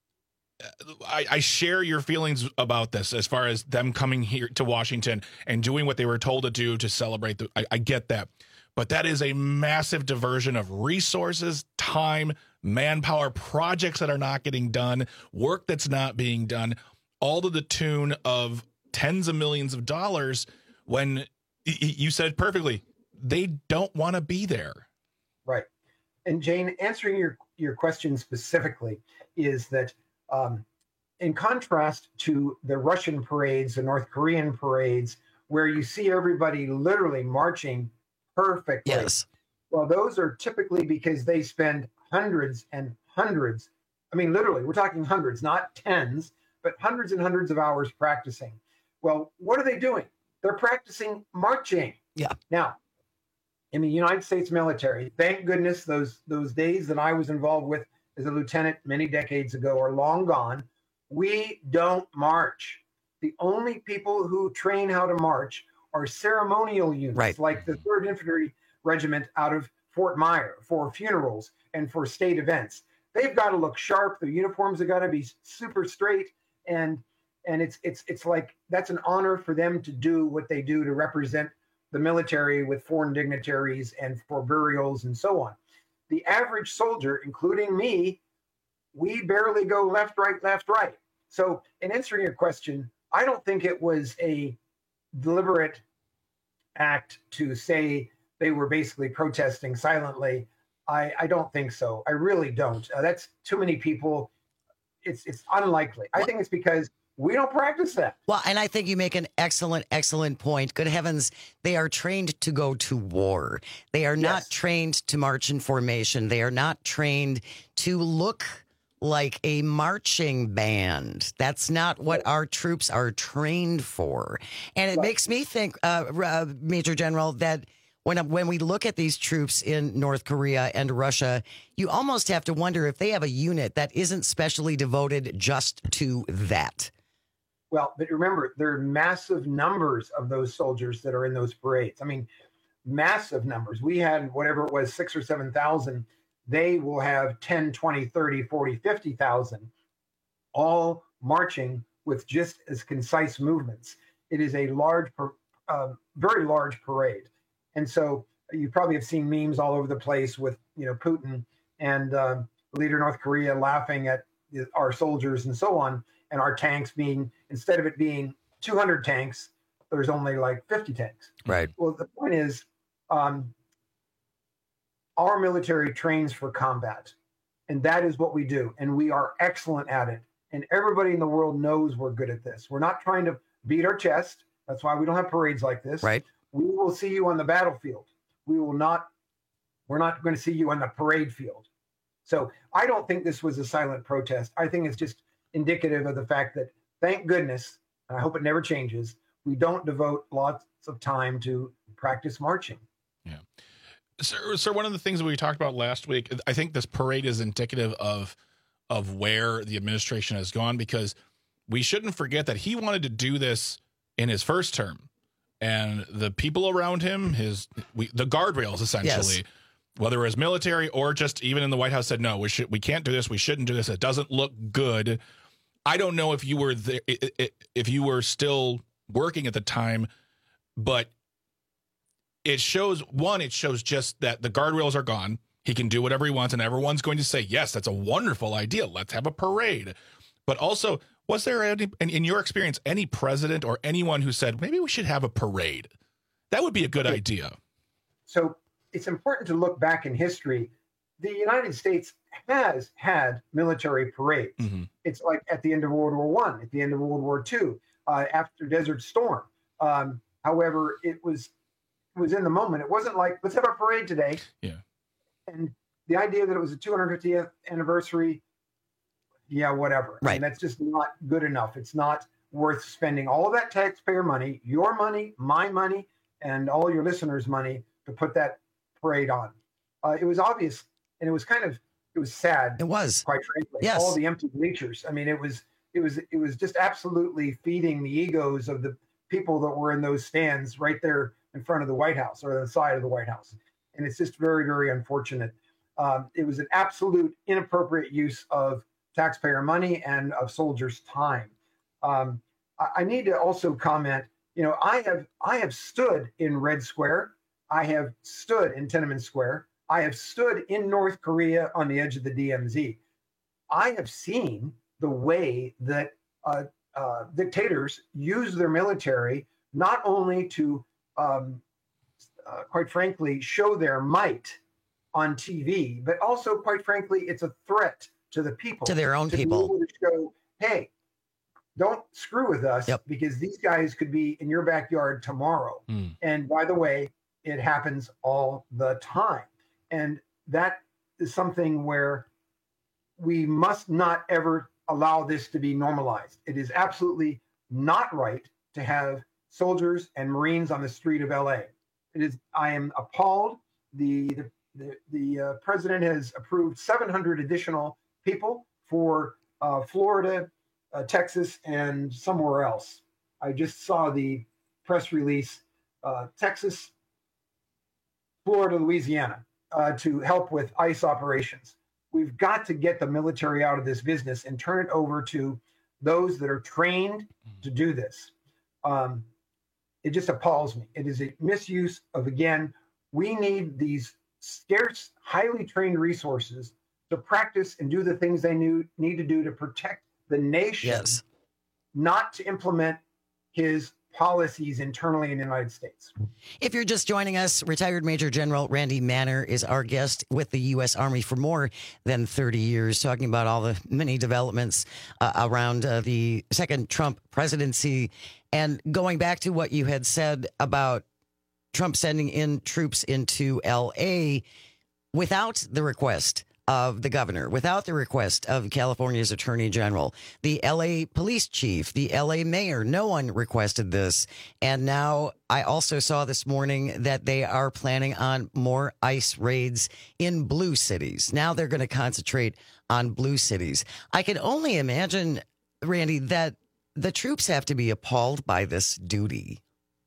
I, I share your feelings about this as far as them coming here to Washington and doing what they were told to do to celebrate. The, I, I get that. but that is a massive diversion of resources, time, manpower, projects that are not getting done, work that's not being done, all to the tune of tens of millions of dollars when you said perfectly, they don't want to be there. Right. And Jane, answering your, your question specifically is that um, in contrast to the Russian parades, the North Korean parades, where you see everybody literally marching perfectly. Yes. Well, those are typically because they spend hundreds and hundreds. I mean, literally, we're talking hundreds, not tens, but hundreds and hundreds of hours practicing. Well, what are they doing? They're practicing marching. Yeah. Now, in the United States military, thank goodness those those days that I was involved with as a lieutenant many decades ago are long gone. We don't march. The only people who train how to march are ceremonial units, right. like the third Infantry Regiment out of Fort Myer for funerals and for state events. They've got to look sharp. Their uniforms have got to be super straight, and and it's it's it's like that's an honor for them to do what they do to represent the military with foreign dignitaries and for burials and so on. The average soldier, including me, we barely go left, right, left, right. So in answering your question, I don't think it was a deliberate act to say they were basically protesting silently. I, I don't think so. I really don't. Uh, that's too many people. It's it's unlikely. I think it's because we don't practice that. Well, and I think you make an excellent, excellent point. Good heavens, they are trained to go to war. They are not Yes. trained to march in formation. They are not trained to look like a marching band. That's not what our troops are trained for. And it Right. makes me think, uh, uh, Major General, that when when we look at these troops in North Korea and Russia, you almost have to wonder if they have a unit that isn't specially devoted just to that. Well, but remember, there are massive numbers of those soldiers that are in those parades. I mean, massive numbers. We had whatever it was, six or seven thousand. They will have ten, twenty, thirty, forty, fifty thousand, all marching with just as concise movements. It is a large, uh, very large parade. And so you probably have seen memes all over the place with, you know, Putin and uh, the leader of North Korea laughing at our soldiers and so on, and our tanks being, instead of it being two hundred tanks, there's only like fifty tanks. Right. Well, the point is, um, our military trains for combat, and that is what we do, and we are excellent at it. And everybody in the world knows we're good at this. We're not trying to beat our chest. That's why we don't have parades like this. Right. We will see you on the battlefield. We will not, we're not going to see you on the parade field. So I don't think this was a silent protest. I think it's just indicative of the fact that, thank goodness, and I hope it never changes, we don't devote lots of time to practice marching. Yeah. Sir, sir, one of the things that we talked about last week, I think this parade is indicative of of where the administration has gone, because we shouldn't forget that he wanted to do this in his first term. And the people around him, his we, the guardrails, essentially, yes. whether it was military or just even in the White House, said, no, we should, we can't do this. We shouldn't do this. It doesn't look good. I don't know if you were there, if you were still working at the time, but it shows, one, it shows just that the guardrails are gone. He can do whatever he wants, and everyone's going to say, yes, that's a wonderful idea. Let's have a parade. But also, was there, any, in your experience, any president or anyone who said, maybe we should have a parade? That would be a good idea. So it's important to look back in history. The United States has had military parades. Mm-hmm. It's like at the end of World War One, at the end of World War Two, uh, after Desert Storm. Um, however, it was it was in the moment. It wasn't like, let's have a parade today. Yeah. And the idea that it was a two hundred fiftieth anniversary, yeah, whatever. Right. I mean, that's just not good enough. It's not worth spending all of that taxpayer money, your money, my money, and all your listeners' money to put that parade on. Uh, it was obvious, and it was kind of, it was sad. It was, quite frankly. Yes. All the empty bleachers. I mean, it was, it was, it was just absolutely feeding the egos of the people that were in those stands right there in front of the White House or the side of the White House. And it's just very, very unfortunate. Um, it was an absolute inappropriate use of taxpayer money and of soldiers' time. Um, I, I need to also comment, you know, I have I have stood in Red Square I have stood in Tiananmen Square. I have stood in North Korea on the edge of the D M Z. I have seen the way that uh, uh, dictators use their military not only to, um, uh, quite frankly, show their might on T V, but also, quite frankly, it's a threat to the people. To their own to people. Be able to show, hey, don't screw with us Yep. because these guys could be in your backyard tomorrow. Mm. And by the way, it happens all the time. And that is something where we must not ever allow this to be normalized. It is absolutely not right to have soldiers and Marines on the street of L A. It is. I am appalled. The the the, the uh, president has approved seven hundred additional people for uh, Florida, uh, Texas, and somewhere else. I just saw the press release. Uh, Texas, Florida, Louisiana, uh, to help with ICE operations. We've got to get the military out of this business and turn it over to those that are trained to do this. Um, it just appalls me. It is a misuse of, again, we need these scarce, highly trained resources to practice and do the things they knew, need to do to protect the nation, Yes. not to implement his policies internally in the United States. If you're just joining us, retired Major General Randy Manner is our guest with the U S Army for more than thirty years, talking about all the many developments uh, around uh, the second Trump presidency. And going back to what you had said about Trump sending in troops into L A without the request of the governor, without the request of California's attorney general, the L A police chief, the L A mayor, no one requested this. And now I also saw this morning that they are planning on more ICE raids in blue cities. Now they're going to concentrate on blue cities. I can only imagine, Randy, that the troops have to be appalled by this duty.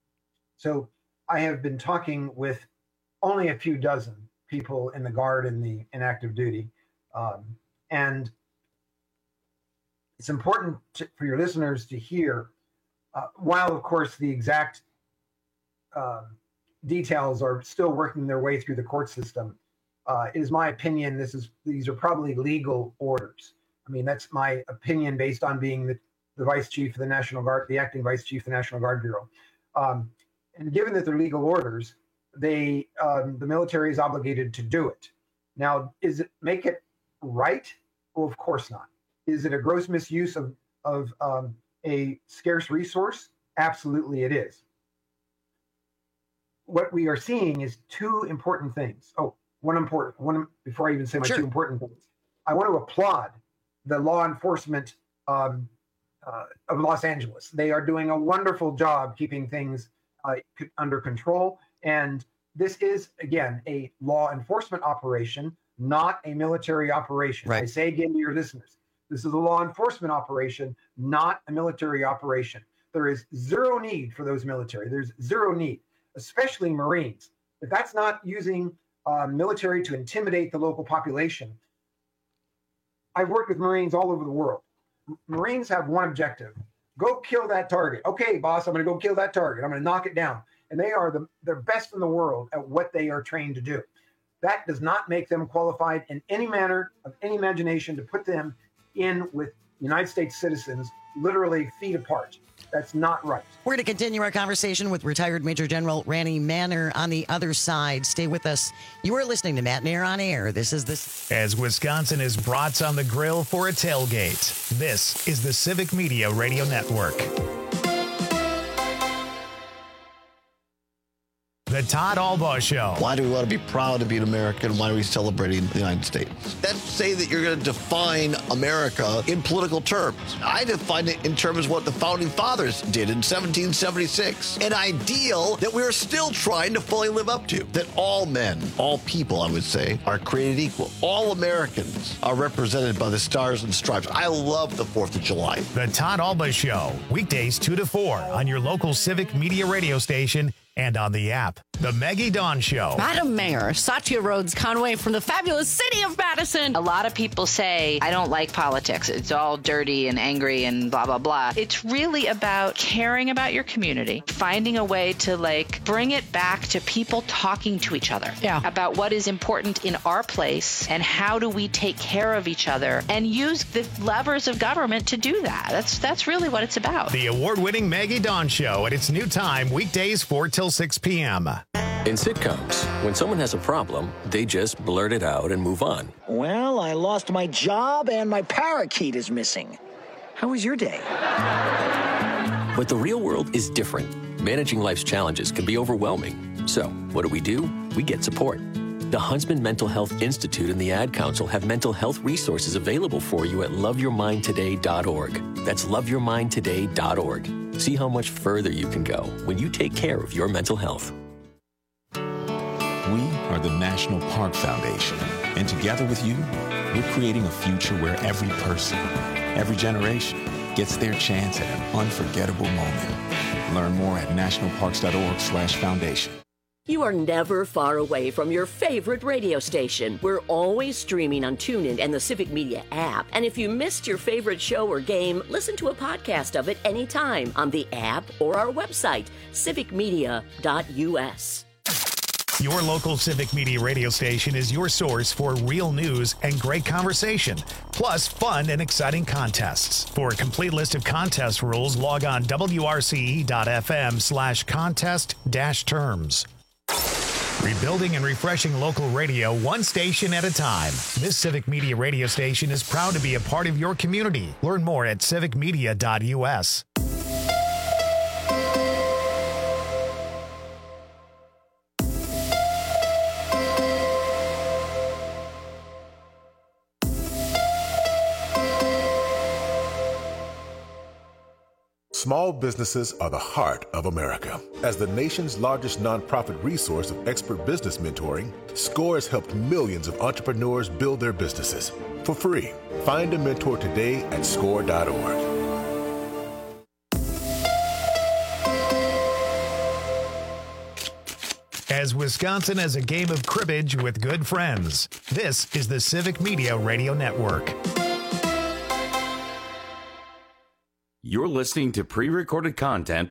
So I have been talking with only a few dozen people in the Guard and the in active duty. Um, and it's important to, for your listeners to hear, uh, while of course the exact uh, details are still working their way through the court system, uh, it is my opinion this is these are probably legal orders. I mean, that's my opinion based on being the, the vice chief of the National Guard, the acting vice chief of the National Guard Bureau. Um, and given that they're legal orders, they um, the military is obligated to do it. Now, is it make it right? Well, of course not. Is it a gross misuse of of um, a scarce resource? Absolutely, it is. What we are seeing is two important things. Oh, one important one before I even say my Sure. two important things. I want to applaud the law enforcement um, uh, of Los Angeles. They are doing a wonderful job keeping things uh, c- under control. And this is, again, a law enforcement operation, not a military operation. Right. I say again to your listeners, this is a law enforcement operation, not a military operation. There is zero need for those military. There's zero need, especially Marines. If that's not using uh, military to intimidate the local population, I've worked with Marines all over the world. M- Marines have one objective: go kill that target. Okay, boss, I'm going to go kill that target. I'm going to knock it down. And they are the they're best in the world at what they are trained to do. That does not make them qualified in any manner of any imagination to put them in with United States citizens, literally feet apart. That's not right. We're going to continue our conversation with retired Major General Randy Manner on the other side. Stay with us. You are listening to Matt Nair on Air. This is the... As Wisconsin is brats on the grill for a tailgate, this is the Civic Media Radio Network. The Todd Albaugh Show. Why do we want to be proud to be an American? Why are we celebrating the United States? That's say that you're going to define America in political terms. I define it in terms of what the founding fathers did in seventeen seventy-six. An ideal that we're still trying to fully live up to. That all men, all people, I would say, are created equal. All Americans are represented by the stars and stripes. I love the fourth of July. The Todd Albaugh Show, weekdays two to four on your local Civic Media radio station and on the app. The Maggie Dawn Show. Madam Mayor, Satya Rhodes Conway from the fabulous city of Madison. A lot of people say, I don't like politics. It's all dirty and angry and blah, blah, blah. It's really about caring about your community, finding a way to like bring it back to people talking to each other yeah. about what is important in our place and how do we take care of each other and use the levers of government to do that. That's, that's really what it's about. The award-winning Maggie Dawn Show at its new time, weekdays four till six p.m. In sitcoms, when someone has a problem, they just blurt it out and move on. Well, I lost my job and my parakeet is missing. How was your day? But the real world is different. Managing life's challenges can be overwhelming. So, what do we do? We get support. The Huntsman Mental Health Institute and the Ad Council have mental health resources available for you at love your mind today dot org. That's love your mind today dot org. See how much further you can go when you take care of your mental health. We are the National Park Foundation, and together with you, we're creating a future where every person, every generation, gets their chance at an unforgettable moment. Learn more at national parks dot org slash foundation. You are never far away from your favorite radio station. We're always streaming on TuneIn and the Civic Media app. And if you missed your favorite show or game, listen to a podcast of it anytime on the app or our website, civic media dot u s. Your local Civic Media radio station is your source for real news and great conversation, plus fun and exciting contests. For a complete list of contest rules, log on w r c e dot f m slash contest dash terms. Rebuilding and refreshing local radio one station at a time. This Civic Media radio station is proud to be a part of your community. Learn more at civic media dot u s. Small businesses are the heart of America. As the nation's largest nonprofit resource of expert business mentoring, SCORE has helped millions of entrepreneurs build their businesses for free. Find a mentor today at score dot org. As Wisconsin has a game of cribbage with good friends, this is the Civic Media Radio Network. You're listening to pre-recorded content.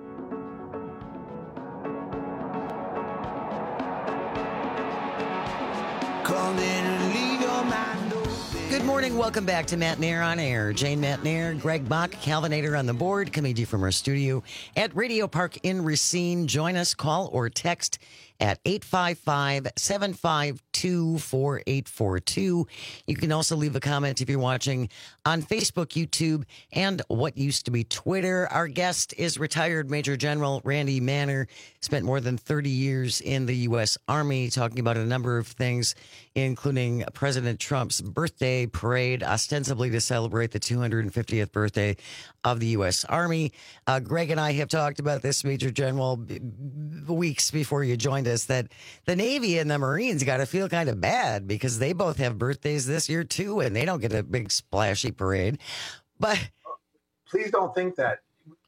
Good morning. Welcome back to Matt Nair on Air. Jane Matt Nair, Greg Bach, Calvinator on the board, coming to you from our studio at Radio Park in Racine. Join us, call or text at eight five five, seven five two, four eight four two. You can also leave a comment if you're watching on Facebook, YouTube, and what used to be Twitter. Our guest is retired Major General Randy Manner. Spent more than thirty years in the U S Army, talking about a number of things, including President Trump's birthday parade, ostensibly to celebrate the two hundred fiftieth birthday of the U S Army. Uh, Greg and I have talked about this, Major General, b- b- weeks before you joined us, that the Navy and the Marines got to feel kind of bad because they both have birthdays this year, too, and they don't get a big splashy parade. But please don't think that.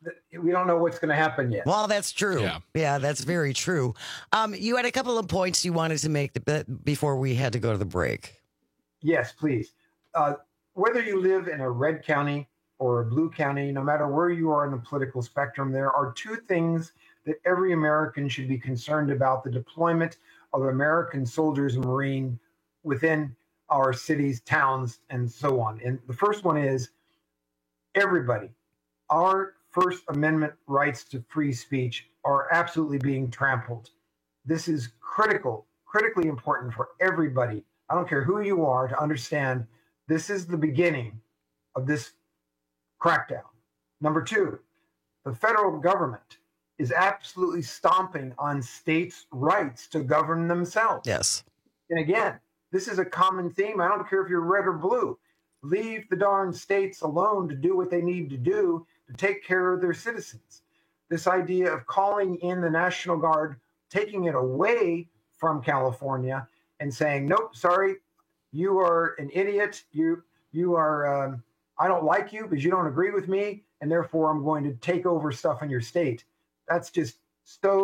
We don't know what's going to happen yet. Well, that's true. Yeah, yeah that's very true. Um, you had a couple of points you wanted to make the, before we had to go to the break. Yes, please. Uh, whether you live in a red county or a blue county, no matter where you are in the political spectrum, there are two things that every American should be concerned about: the deployment of American soldiers and Marines within our cities, towns, and so on. And the first one is everybody. Our First Amendment rights to free speech are absolutely being trampled. This is critical, critically important for everybody. I don't care who you are, to understand this is the beginning of this crackdown. Number two, the federal government is absolutely stomping on states' rights to govern themselves. Yes. And again, this is a common theme. I don't care if you're red or blue. Leave the darn states alone to do what they need to do to take care of their citizens. This idea of calling in the National Guard, taking it away from California and saying, nope, sorry, you are an idiot. You, you are, um, I don't like you because you don't agree with me, and therefore I'm going to take over stuff in your state. That's just so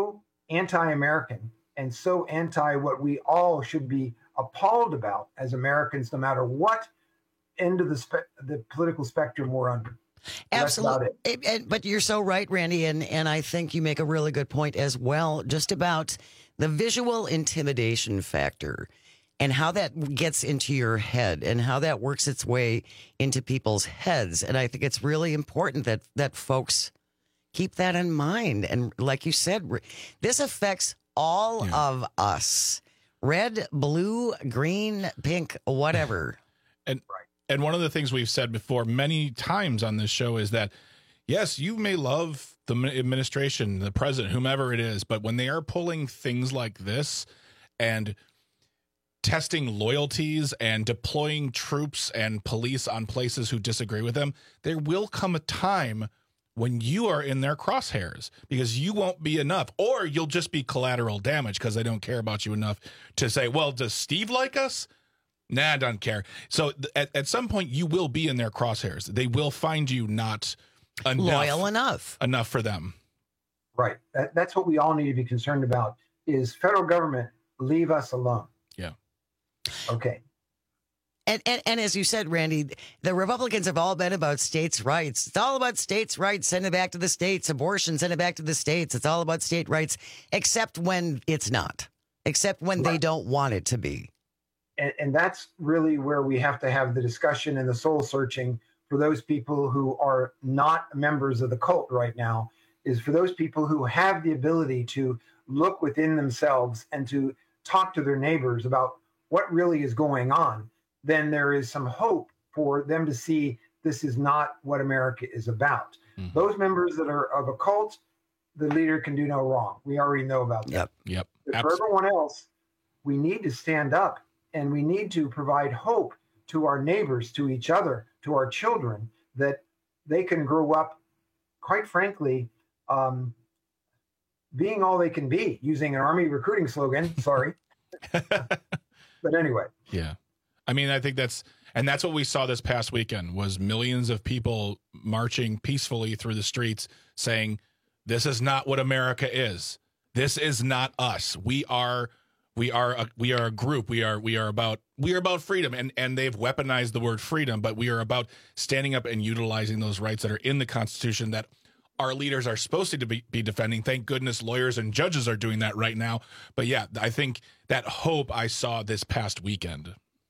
anti-American and so anti what we all should be appalled about as Americans, no matter what end of the spe- the political spectrum we're under. Absolutely. It, it, but you're so right, Randy. And, and I think you make a really good point as well, just about the visual intimidation factor and how that gets into your head and how that works its way into people's heads. And I think it's really important that, that folks keep that in mind. And like you said, this affects all yeah. of us. Red, blue, green, pink, whatever. And right. And one of the things we've said before many times on this show is that, yes, you may love the administration, the president, whomever it is, but when they are pulling things like this and testing loyalties and deploying troops and police on places who disagree with them, there will come a time when you are in their crosshairs because you won't be enough, or you'll just be collateral damage because they don't care about you enough to say, well, does Steve like us? Nah, I don't care. So th- at, at some point, you will be in their crosshairs. They will find you not enough, loyal enough, enough for them. Right. That, that's what we all need to be concerned about is federal government, leave us alone. Yeah. Okay. And, and and as you said, Randy, the Republicans have all been about states' rights. It's all about states' rights. Send it back to the states. Abortion, send it back to the states. It's all about state rights, except when it's not, except when right. they don't want it to be. And, and that's really where we have to have the discussion and the soul searching for those people who are not members of the cult right now, is for those people who have the ability to look within themselves and to talk to their neighbors about what really is going on. Then there is some hope for them to see this is not what America is about. Mm-hmm. Those members that are of a cult, the leader can do no wrong. We already know about that. Yep. Yep. But for everyone else, we need to stand up and we need to provide hope to our neighbors, to each other, to our children, that they can grow up, quite frankly, um, being all they can be, using an Army recruiting slogan. Sorry. But anyway. Yeah. I mean, I think that's, and that's what we saw this past weekend was millions of people marching peacefully through the streets saying, this is not what America is. This is not us. We are, we are, a, we are a group. We are, we are about, we are about freedom. And, and they've weaponized the word freedom, but we are about standing up and utilizing those rights that are in the Constitution that our leaders are supposed to be, be defending. Thank goodness lawyers and judges are doing that right now. But yeah, I think that hope I saw this past weekend.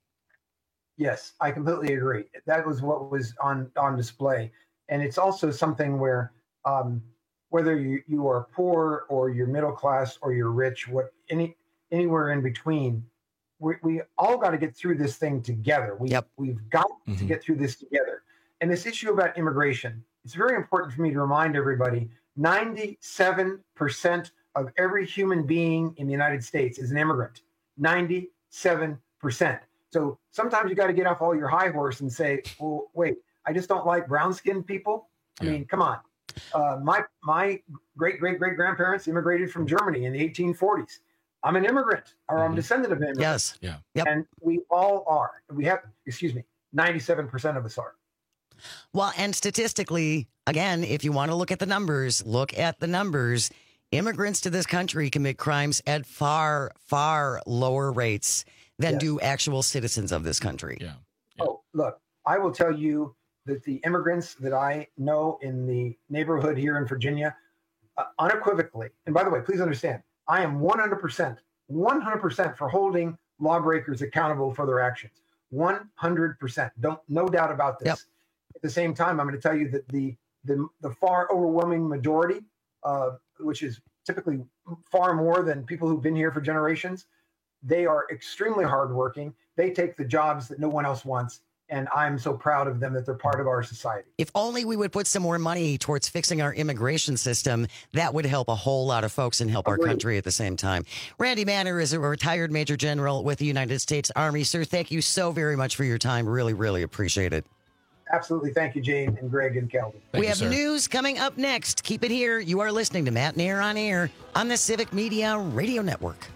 Yes, I completely agree. That was what was on, on display. And it's also something where um, whether you, you are poor or you're middle class or you're rich, what any anywhere in between, we, we all got to get through this thing together. We, yep. We've got mm-hmm. to get through this together. And this issue about immigration, it's very important for me to remind everybody, ninety-seven percent of every human being in the United States is an immigrant. ninety-seven percent. So sometimes you got to get off all your high horse and say, well, wait, I just don't like brown-skinned people. I yeah. mean, come on. Uh, my my great, great, great grandparents immigrated from Germany in the eighteen forties. I'm an immigrant, or I'm a descendant of immigrants. Yes. Yeah. Yep. And we all are. We have, excuse me, ninety-seven percent of us are. Well, and statistically, again, if you want to look at the numbers, look at the numbers. Immigrants to this country commit crimes at far, far lower rates than yes. do actual citizens of this country. Yeah. yeah. Oh, look, I will tell you that the immigrants that I know in the neighborhood here in Virginia, uh, unequivocally, and by the way, please understand, I am one hundred percent, one hundred percent for holding lawbreakers accountable for their actions. one hundred percent. Don't, no doubt about this. Yep. At the same time, I'm going to tell you that the the, the far overwhelming majority, uh, which is typically far more than people who've been here for generations, they are extremely hardworking. They take the jobs that no one else wants. And I'm so proud of them that they're part of our society. If only we would put some more money towards fixing our immigration system, that would help a whole lot of folks and help Agreed. Our country at the same time. Randy Manner is a retired Major General with the United States Army. Sir, thank you so very much for your time. Really, really appreciate it. Absolutely. Thank you, Jane and Greg and Calvin. Thank we you, have sir. news coming up next. Keep it here. You are listening to Matt Nair on Air on the Civic Media Radio Network.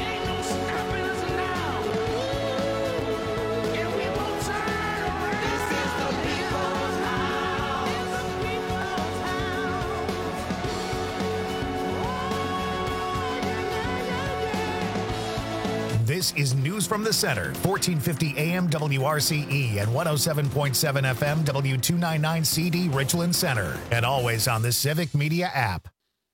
This This is News from the Center, fourteen fifty A M W R C E and one oh seven point seven F M W two ninety-nine C D Richland Center, and always on the Civic Media app.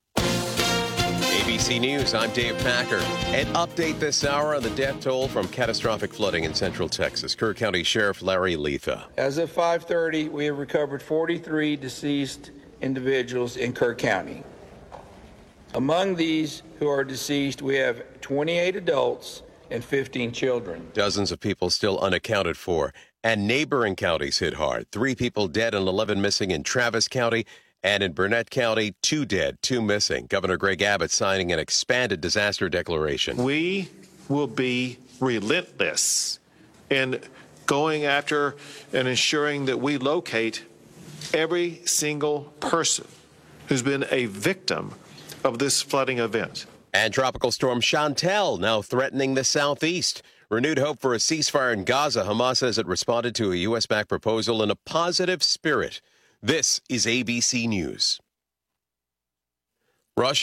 A B C News, I'm Dave Packer. An update this hour on the death toll from catastrophic flooding in central Texas. Kerr County Sheriff Larry Letha. As of five thirty, we have recovered forty-three deceased individuals in Kerr County. Among these who are deceased, we have twenty-eight adults and fifteen children. Dozens of people still unaccounted for. And neighboring counties hit hard. Three people dead and eleven missing in Travis County. And in Burnett County, two dead, two missing. Governor Greg Abbott signing an expanded disaster declaration. We will be relentless in going after and ensuring that we locate every single person who's been a victim of this flooding event. And Tropical Storm Chantal now threatening the southeast. Renewed hope for a ceasefire in Gaza. Hamas says it responded to a U S-backed proposal in a positive spirit. This is A B C News. Russia